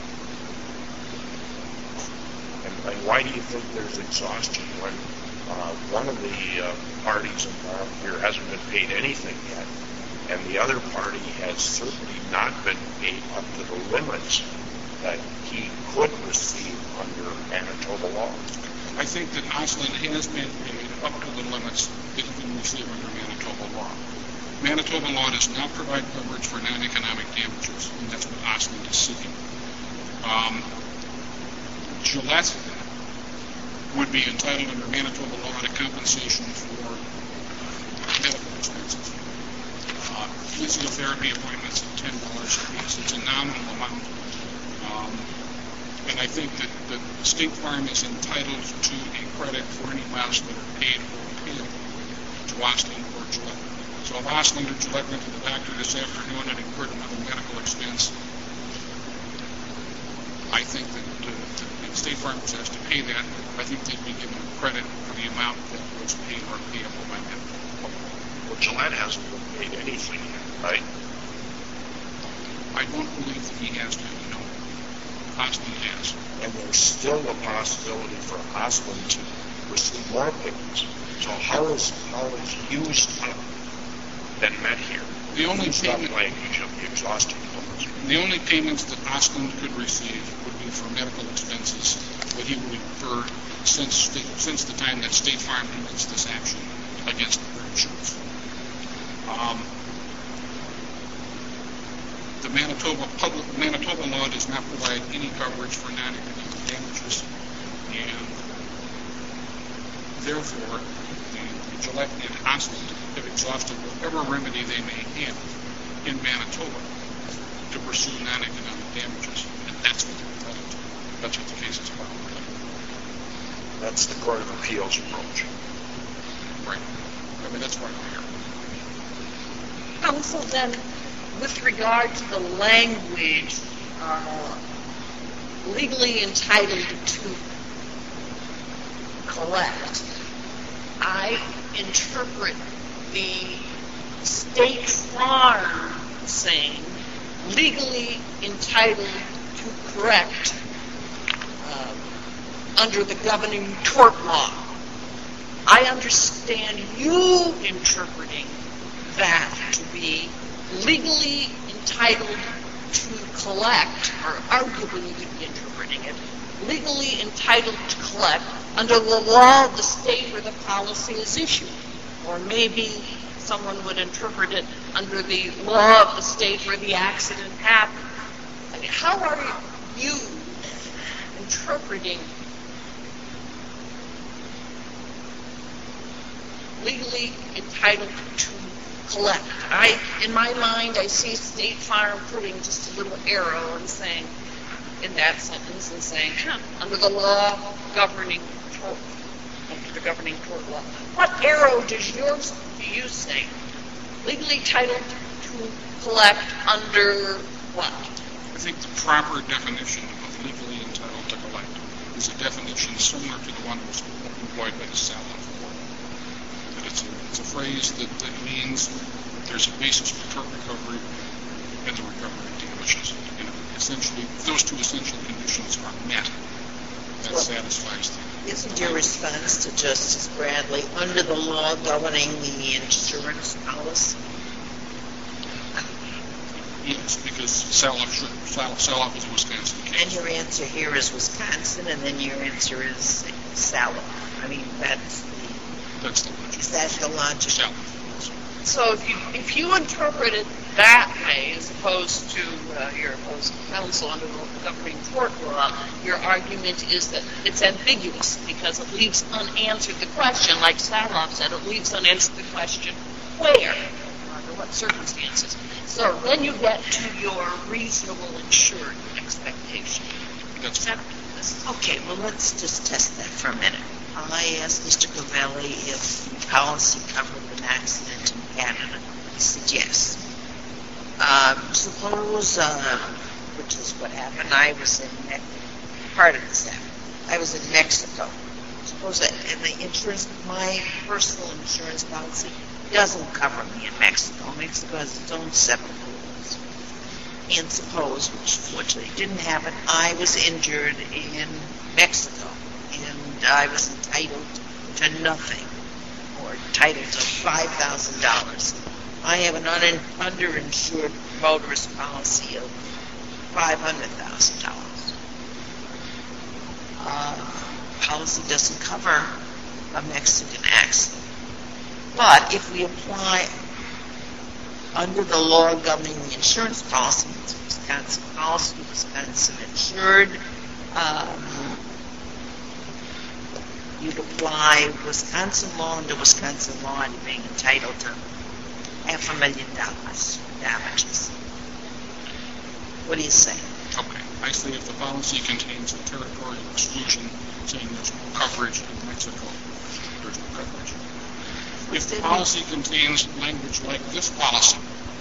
And, and why do you think there's exhaustion when uh, one of the uh, parties involved here hasn't been paid anything yet, and the other party has certainly not been paid up to the limits that he could receive under Manitoba law? I think that Osland has been paid up to the limits that he can receive under Manitoba law. Manitoba law does not provide coverage for non-economic damages, and that's what Osland is seeking. Um, Gillette would be entitled under Manitoba law to compensation for medical expenses. Uh, physiotherapy appointments at ten dollars a piece. It's a nominal amount. Um, And I think that, that State Farm is entitled to a credit for any miles that are paid or payable to Osland or Gillette. So if Osland or Gillette went to the doctor this afternoon and incurred another medical expense, I think that, uh, that State Farm was asked to pay that. I think they'd be given credit for the amount that was paid or payable by them. Well, Gillette hasn't been paid anything yet, right? I don't believe that he has to, no. Osland has. And there's still a possibility for Osland to receive more payments. So how is how is used up been met here? The only used up payment, language of the exhaustion clause. the only payments that Osland could receive would be for medical expenses that he would incur since state, since the time that State Farm commenced this action against their insurance. Um, The Manitoba public Manitoba law does not provide any coverage for non-economic damages, and therefore, the, the Gillette and Osland have exhausted whatever remedy they may have in Manitoba to pursue non-economic damages, and that's what they're entitled to. That's what the case is about. That's the Court of Appeals approach. Right. I mean, that's why we're here. Counsel, then, with regard to the language, uh, legally entitled to collect, I interpret the State Farm saying legally entitled to correct uh, under the governing tort law. I understand you interpreting that to be legally entitled to collect, or arguably you could be interpreting it, legally entitled to collect under the law of the state where the policy is issued. Or maybe someone would interpret it under the law of the state where the accident happened. I mean, how are you interpreting legally entitled to collect. I, in my mind, I see State Farm putting just a little arrow and saying, in that sentence, and saying, huh, under the law governing tort, under the governing tort law. What arrow does yours, do you say? Legally titled to collect under what? I think the proper definition of legally entitled to collect is a definition similar to the one that was employed by the Saliff Court. That it's a, it's a phrase that, that means there's a basis for tort recovery and the recovery of damages. You know, essentially, those two essential conditions are met. That well, satisfies them. Isn't your response to Justice Bradley under the law governing the insurance policy? Yes, because Saliff, Saliff is a Wisconsin case. And your answer here is Wisconsin, and then your answer is Saliff. I mean, that's the... That's the logic. Is that the logic? Saliff. So if you, if you interpret it that way, as opposed to uh, your opposing counsel under the governing tort law, your argument is that it's ambiguous because it leaves unanswered the question, like Saliff said, it leaves unanswered the question, where, under what circumstances. So then you get to your reasonable insured expectation. That's that, okay, well, let's just test that for a minute. I asked Mister Covelli if policy covered an accident in Canada. He said yes. Um, suppose, uh, which is what happened, I was in, Me- part of this happened, I was in Mexico. Suppose that, and the insurance, my personal insurance policy doesn't cover me in Mexico. Mexico has its own separate rules. And suppose, which fortunately didn't happen, I was injured in Mexico, and I was entitled to nothing, or entitled to five thousand dollars. I have an un- underinsured motorist policy of five hundred thousand dollars. Uh, policy doesn't cover a Mexican accident. But if we apply under the law governing the insurance policy, it's Wisconsin policy, Wisconsin insured, um, you'd apply Wisconsin law under Wisconsin law and being entitled to half a million dollars damages. What do you say? Okay. I say if the policy contains a territorial exclusion saying there's no coverage in Mexico, there's no coverage. If the policy contains language like this policy,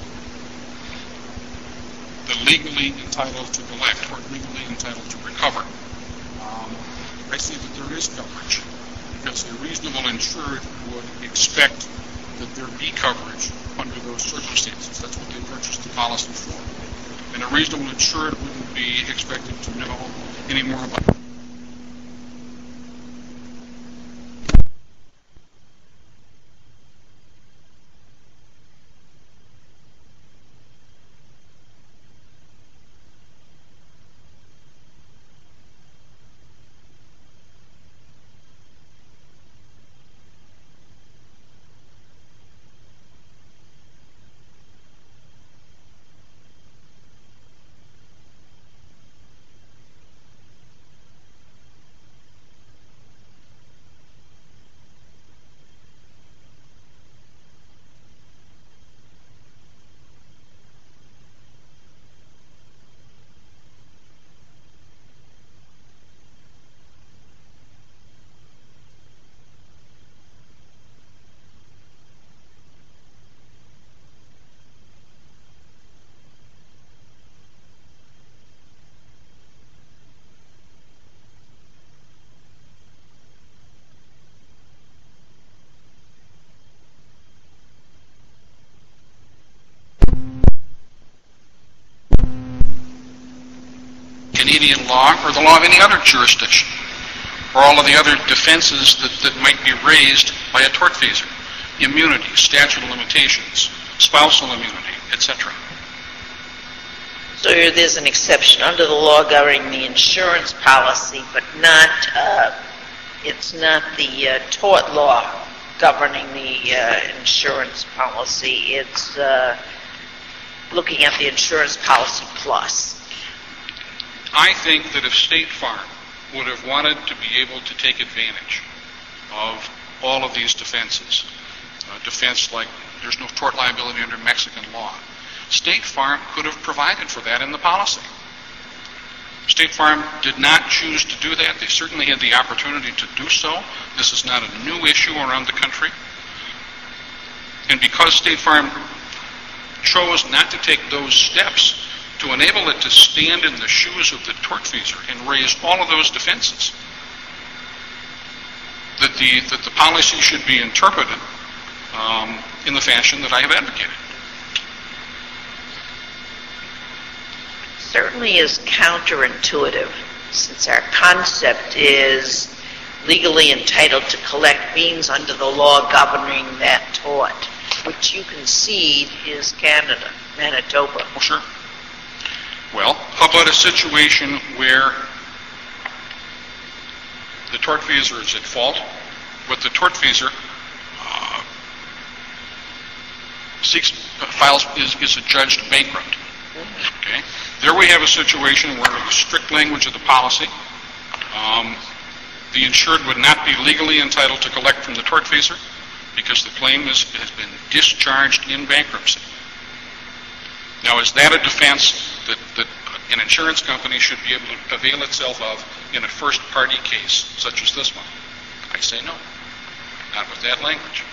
the legally entitled to collect or legally entitled to recover, um, I say that there is coverage because a reasonable insured would expect that there be coverage under those circumstances. That's what they purchased the policy for. And a reasonable insured wouldn't be expected to know any more about it. Canadian law or the law of any other jurisdiction, or all of the other defenses that, that might be raised by a tortfeasor, immunity, statute of limitations, spousal immunity, et cetera. So there's an exception under the law governing the insurance policy, but not, uh, it's not the uh, tort law governing the uh, insurance policy. It's uh, looking at the insurance policy plus. I think that if State Farm would have wanted to be able to take advantage of all of these defenses, uh, defense like there's no tort liability under Mexican law. State Farm could have provided for that in the policy. State Farm did not choose to do that. They certainly had the opportunity to do so. This is not a new issue around the country. And because State Farm chose not to take those steps to enable it to stand in the shoes of the tortfeasor and raise all of those defenses, that the, that the policy should be interpreted um, in the fashion that I have advocated. Certainly is counterintuitive, since our concept is legally entitled to collect means under the law governing that tort, which you concede is Canada, Manitoba. Oh, sure. Well, how about a situation where the tortfeasor is at fault, but the tortfeasor uh, seeks, files, is, is adjudged bankrupt. Okay? There we have a situation where, with the strict language of the policy, um, the insured would not be legally entitled to collect from the tortfeasor because the claim is, has been discharged in bankruptcy. Now, is that a defense that, that an insurance company should be able to avail itself of in a first-party case such as this one? I say no, not with that language.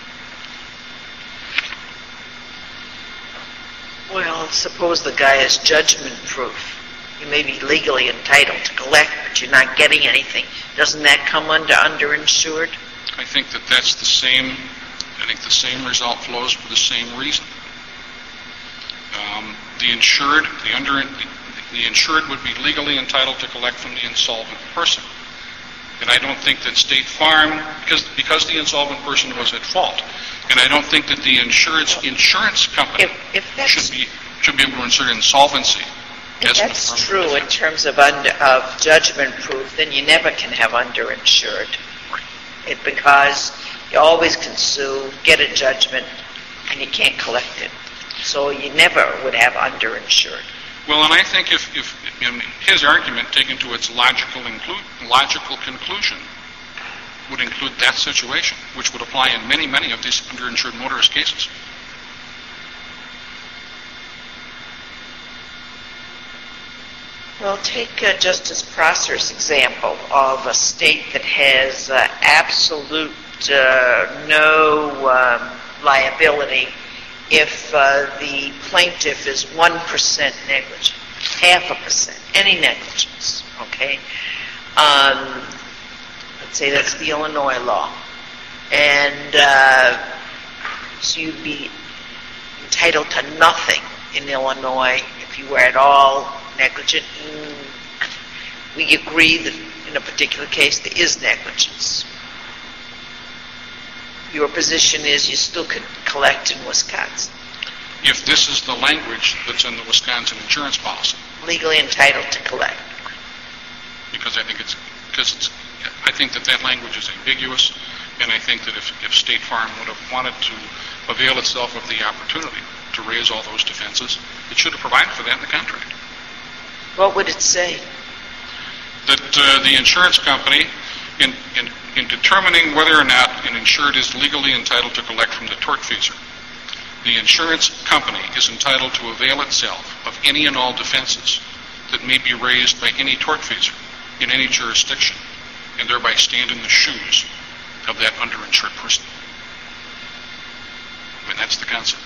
Well, suppose the guy is judgment-proof. You may be legally entitled to collect, but you're not getting anything. Doesn't that come under underinsured? I think that that's the same, I think the same result flows for the same reason. Um, the insured, the under, the, the insured would be legally entitled to collect from the insolvent person. And I don't think that State Farm, because, because the insolvent person was at fault, and I don't think that the insurance insurance company If, if that's, should be should be able to insert insolvency. if as an that's affirmative true in defense. terms of under, of judgment-proof, then you never can have underinsured. Right. It, because you always can sue, get a judgment, and you can't collect it. So you never would have underinsured. Well, and I think if, if in his argument taken to its logical inclu- logical conclusion would include that situation, which would apply in many, many of these underinsured motorist cases. Well, take uh, Justice Prosser's example of a state that has uh, absolute uh, no um, liability if uh, the plaintiff is one percent negligent, half a percent, any negligence, okay? Um, let's say that's the Illinois law. And uh, so you'd be entitled to nothing in Illinois if you were at all negligent. Mm, we agree that in a particular case there is negligence. Your position is you still could collect in Wisconsin. If this is the language that's in the Wisconsin insurance policy. Legally entitled to collect. Because I think it's, because it's, I think that that language is ambiguous, and I think that if, if State Farm would have wanted to avail itself of the opportunity to raise all those defenses, it should have provided for that in the contract. What would it say? That uh, the insurance company, in, in, in determining whether or not an insured is legally entitled to collect from the tortfeasor, the insurance company is entitled to avail itself of any and all defenses that may be raised by any tortfeasor in any jurisdiction, and thereby stand in the shoes of that underinsured person. I mean, that's the concept.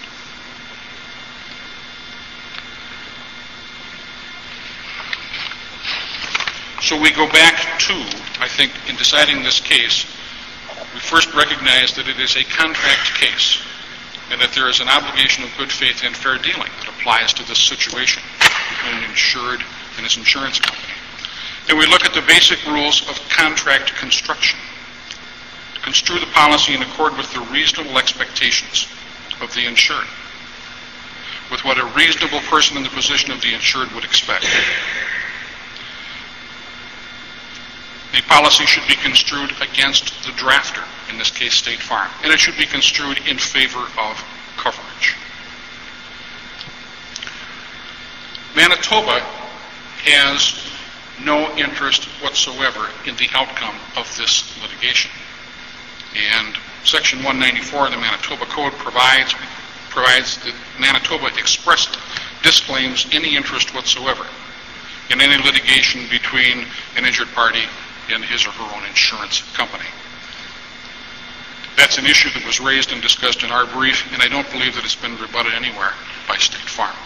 So we go back to, I think, in deciding this case, we first recognize that it is a contract case, and that there is an obligation of good faith and fair dealing that applies to this situation between an insured and his insurance company. And we look at the basic rules of contract construction. To construe the policy in accord with the reasonable expectations of the insured, with what a reasonable person in the position of the insured would expect. The policy should be construed against the drafter, in this case State Farm, and it should be construed in favor of coverage. Manitoba has no interest whatsoever in the outcome of this litigation. And Section one ninety-four of the Manitoba Code provides provides that Manitoba expressly disclaims any interest whatsoever in any litigation between an injured party and his or her own insurance company. That's an issue that was raised and discussed in our brief, and I don't believe that it's been rebutted anywhere by State Farm.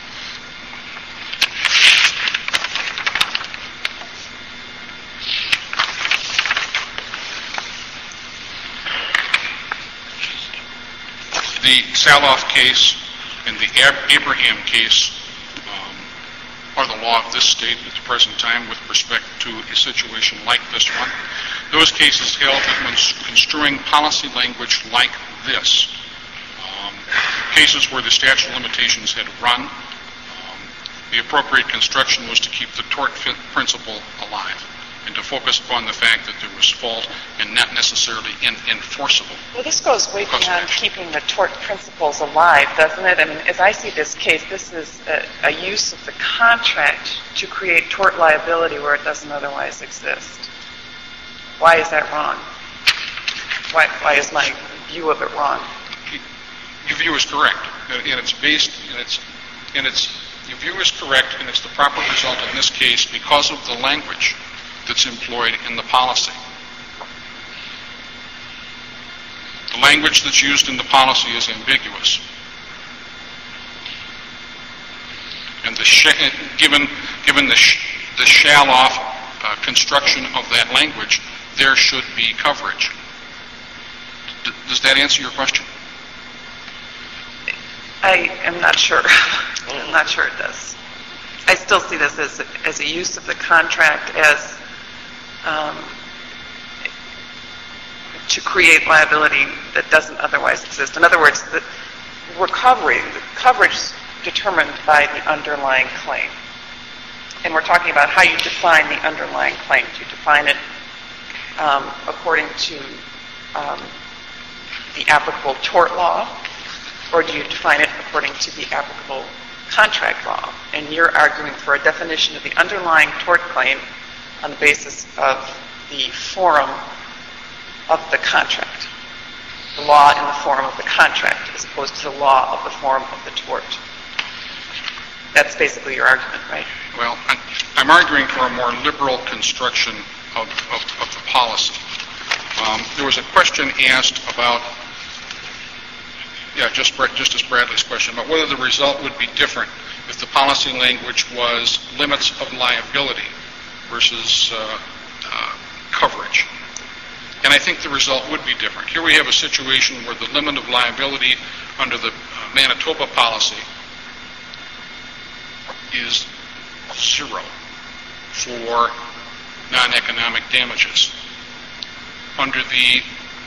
The Saloff case and the Ab- Abraham case um, are the law of this state at the present time with respect to a situation like this one. Those cases held that when construing policy language like this, um, cases where the statute of limitations had run, um, the appropriate construction was to keep the tort principle alive and to focus upon the fact that there was fault and not necessarily enforceable. Well, this goes way beyond keeping the tort principles alive, doesn't it? I mean, as I see this case, this is a, a use of the contract to create tort liability where it doesn't otherwise exist. Why is that wrong? Why, why is my view of it wrong? Your view is correct, and it's based, and it's, and it's, your view is correct, and it's the proper result in this case because of the language that's employed in the policy. The language that's used in the policy is ambiguous. And the sh- given, given the, sh- the shall-off uh, construction of that language, there should be coverage. D- does that answer your question? I am not sure. I'm not sure it does. I still see this as a, as a use of the contract as um, to create liability that doesn't otherwise exist. In other words, the recovery, the coverage is determined by the underlying claim. And we're talking about how you define the underlying claim. Do you define it um, according to um, the applicable tort law, or do you define it according to the applicable contract law? And you're arguing for a definition of the underlying tort claim on the basis of the form of the contract, the law in the form of the contract, as opposed to the law of the form of the tort. That's basically your argument, right? Well, I'm arguing for a more liberal construction of, of, of the policy. Um, there was a question asked about, yeah, just, just as Bradley's question, about whether the result would be different if the policy language was limits of liability versus uh, uh, coverage. And I think the result would be different. Here we have a situation where the limit of liability under the uh, Manitoba policy is zero for non-economic damages. Under the,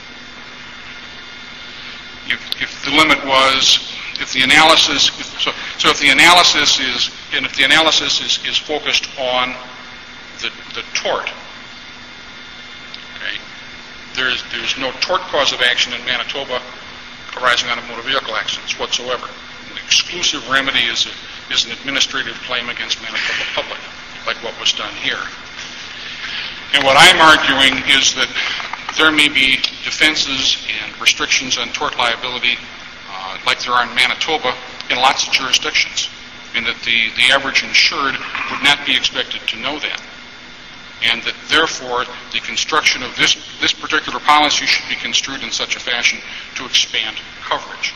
if, if the limit was, if the analysis, so, so if the analysis is, and if the analysis is, is focused on the, the tort, okay, there's, there's no tort cause of action in Manitoba arising out of motor vehicle accidents whatsoever. The exclusive remedy is, a, is an administrative claim against Manitoba Public, like what was done here. And what I'm arguing is that there may be defenses and restrictions on tort liability uh, like there are in Manitoba in lots of jurisdictions, and that the, the average insured would not be expected to know that. And that therefore the construction of this, this particular policy should be construed in such a fashion to expand coverage.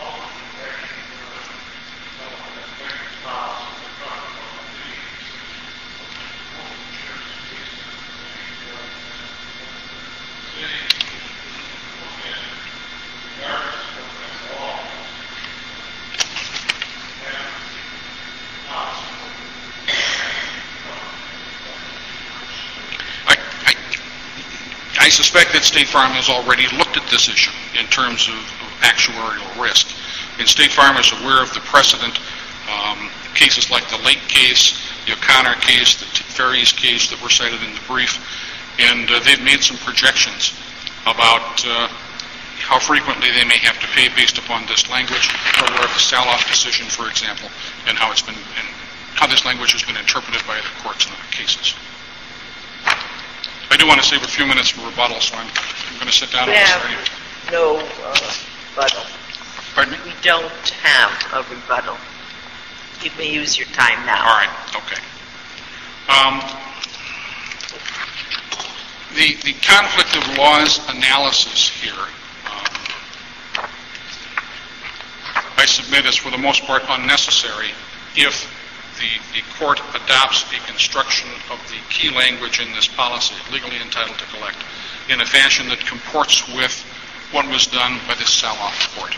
I suspect that State Farm has already looked at this issue in terms of, of actuarial risk. And State Farm is aware of the precedent, um, cases like the Lake case, the O'Connor case, the Ferries case that were cited in the brief, and uh, they've made some projections about uh, how frequently they may have to pay based upon this language, or aware of the Saloff decision, for example, and how it's been, and how this language has been interpreted by the courts in other cases. I do want to save a few minutes for rebuttal, so I'm, I'm going to sit down. Yeah. and no uh, rebuttal. Pardon me? We don't have a rebuttal. You may use your time now. All right, okay. Um, the, the conflict of laws analysis here, um, I submit, is for the most part unnecessary if the, the court adopts a construction of the key language in this policy, legally entitled to collect, in a fashion that comports with what was done by the Saloff court.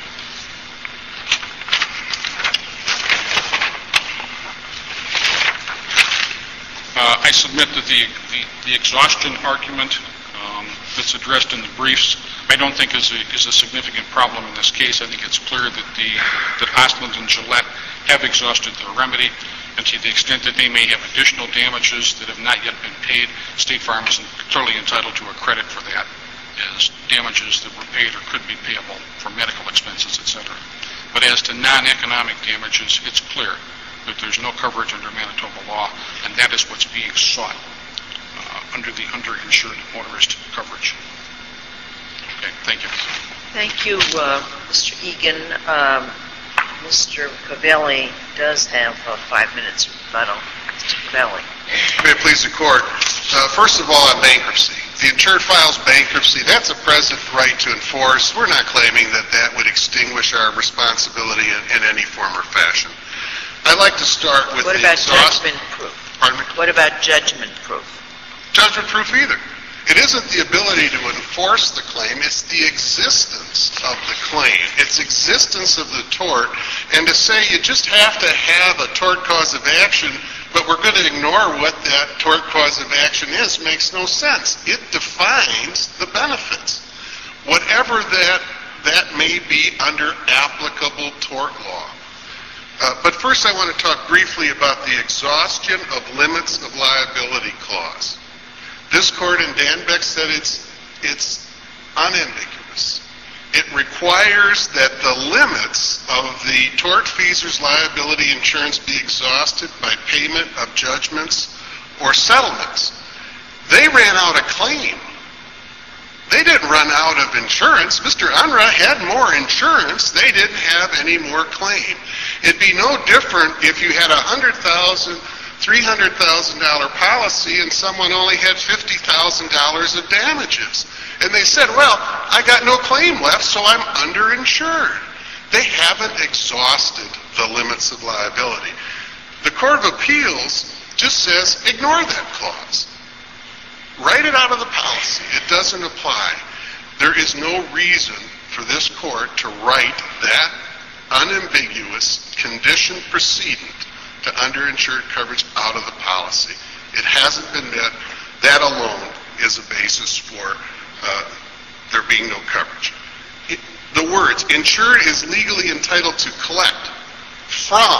Uh, I submit that the, the, the exhaustion argument um, that's addressed in the briefs, I don't think is a, is a significant problem in this case. I think it's clear that the that Ostland and Gillette have exhausted their remedy, and to the extent that they may have additional damages that have not yet been paid, State Farm is clearly entitled to a credit for that as damages that were paid or could be payable for medical expenses, et cetera. But as to non-economic damages, it's clear that there's no coverage under Manitoba law, and that is what's being sought uh, under the underinsured motorist coverage. Okay, thank you. Thank you, uh, Mister Egan. Um, Mister Cavelli does have uh, five minutes rebuttal. Mister Cavelli. May it please the court. Uh, first of all, on bankruptcy. The insured files bankruptcy. That's a present right to enforce. We're not claiming that that would extinguish our responsibility in, in any form or fashion. I'd like to start with what the about exhaust- judgment proof? Pardon me? What about judgment proof? Judgment proof either. It isn't the ability to enforce the claim, it's the existence of the claim. It's existence of the tort, and to say you just have to have a tort cause of action, but we're going to ignore what that tort cause of action is, makes no sense. It defines the benefits, whatever that, that may be under applicable tort law. Uh, but first I want to talk briefly about the exhaustion of limits of liability clause. This court in Danbeck said it's, it's unambiguous. It requires that the limits of the tortfeasor's liability insurance be exhausted by payment of judgments or settlements. They ran out of claim. They didn't run out of insurance. Mister Unruh had more insurance. They didn't have any more claim. It'd be no different if you had a one hundred thousand dollars, three hundred thousand dollars policy and someone only had fifty thousand dollars of damages. And they said, well, I got no claim left, so I'm underinsured. They haven't exhausted the limits of liability. The Court of Appeals just says, ignore that clause. Write it out of the policy. It doesn't apply. There is no reason for this court to write that unambiguous condition precedent to underinsured coverage out of the policy. It hasn't been met. That alone is a basis for uh, there being no coverage. It, the words, insured is legally entitled to collect from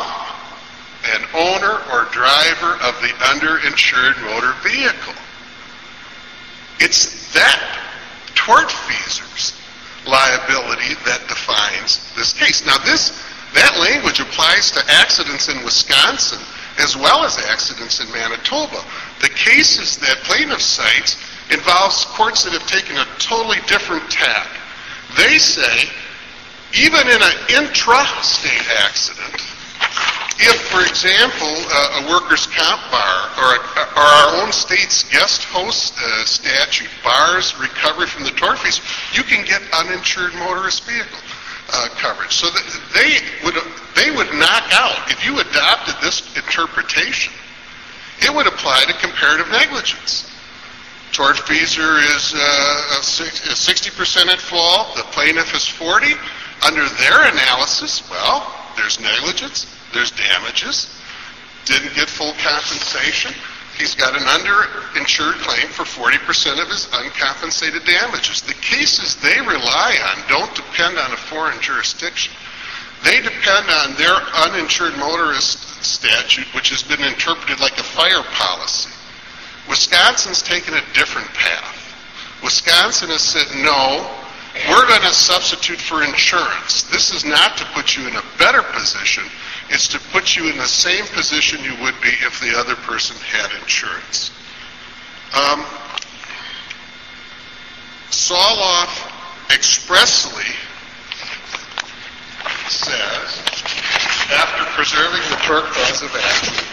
an owner or driver of the underinsured motor vehicle. It's that tortfeasor's liability that defines this case. Now, this that language applies to accidents in Wisconsin as well as accidents in Manitoba. The cases that plaintiff cites involves courts that have taken a totally different tack. They say, even in an intra-state accident, if, for example, uh, a workers' comp bar or, a, or our own state's guest host uh, statute bars recovery from the tortfeasor, you can get uninsured motorist vehicle uh, coverage. So that they would they would knock out, if you adopted this interpretation, it would apply to comparative negligence. Tortfeasor is uh, sixty percent at fault, the plaintiff is forty. Under their analysis, well, there's negligence. There's damages, didn't get full compensation. He's got an underinsured claim for forty percent of his uncompensated damages. The cases they rely on don't depend on a foreign jurisdiction. They depend on their uninsured motorist statute, which has been interpreted like a fire policy. Wisconsin's taken a different path. Wisconsin has said, no, we're going to substitute for insurance. This is not to put you in a better position. It's to put you in the same position you would be if the other person had insurance. Um, Saloff expressly says, after preserving the tort cause of action,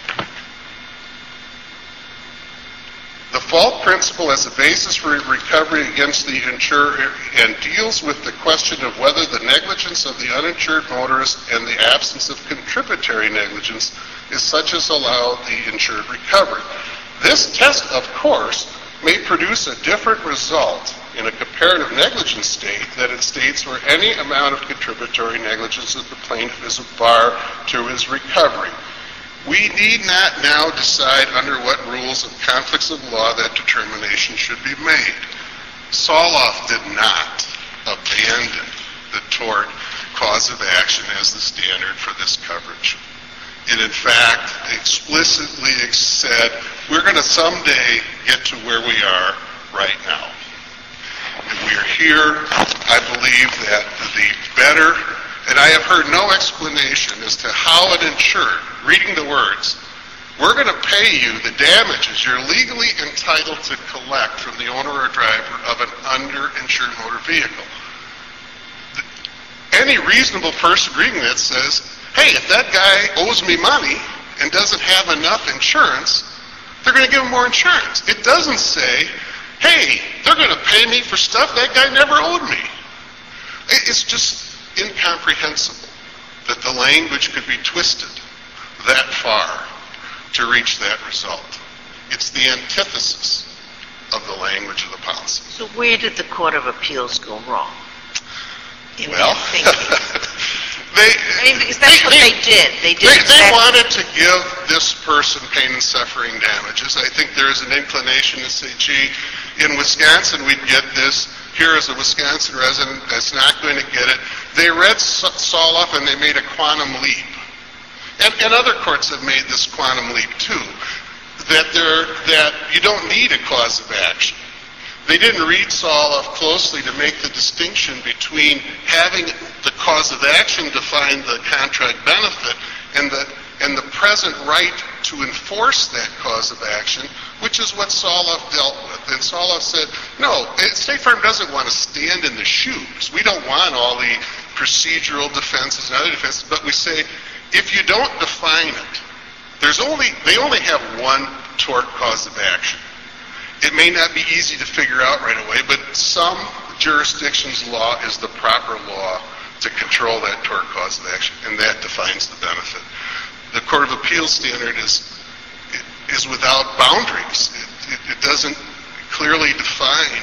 the fault principle as a basis for recovery against the insurer and deals with the question of whether the negligence of the uninsured motorist and the absence of contributory negligence is such as allow the insured recovery. This test, of course, may produce a different result in a comparative negligence state than it states where any amount of contributory negligence of the plaintiff is a bar to his recovery. We need not now decide under what rules of conflicts of law that determination should be made. Soloff did not abandon the tort cause of action as the standard for this coverage. It, in fact, explicitly said, we're going to someday get to where we are right now. And we are here. I believe that the better, and I have heard no explanation as to how an insured, reading the words, we're going to pay you the damages you're legally entitled to collect from the owner or driver of an underinsured motor vehicle. Any reasonable person reading that says, hey, if that guy owes me money and doesn't have enough insurance, they're going to give him more insurance. It doesn't say, hey, they're going to pay me for stuff that guy never owed me. It's just incomprehensible that the language could be twisted that far to reach that result. It's the antithesis of the language of the policy. So where did the Court of Appeals go wrong? In Well, their thinking? they, I mean, because that's they, what they, they did. They did They, they exactly- wanted to give this person pain and suffering damages. I think there is an inclination to say, gee, in Wisconsin we'd get this. Here is a Wisconsin resident that's not going to get it. They read Soloff and they made a quantum leap. And, and other courts have made this quantum leap too, that, there, that you don't need a cause of action. They didn't read Soloff closely to make the distinction between having the cause of action define the contract benefit and the, and the present right to enforce that cause of action, which is what Soloff dealt with. And Soloff said, no, State Farm doesn't want to stand in the shoes. We don't want all the procedural defenses and other defenses, but we say, if you don't define it, there's only, they only have one tort cause of action. It may not be easy to figure out right away, but some jurisdictions' law is the proper law to control that tort cause of action, and that defines the benefit. The Court of Appeals standard is is without boundaries. It, it, it doesn't clearly define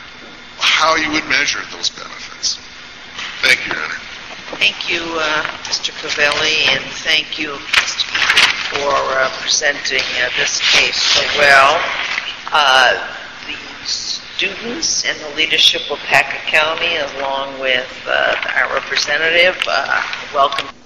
how you would measure those benefits. Thank you, Your Honor. Thank you, uh, Mister Covelli, and thank you, Mister Keegan, for uh, presenting uh, this case so well. Uh, the students and the leadership of Packer County, along with uh, our representative, uh, welcome.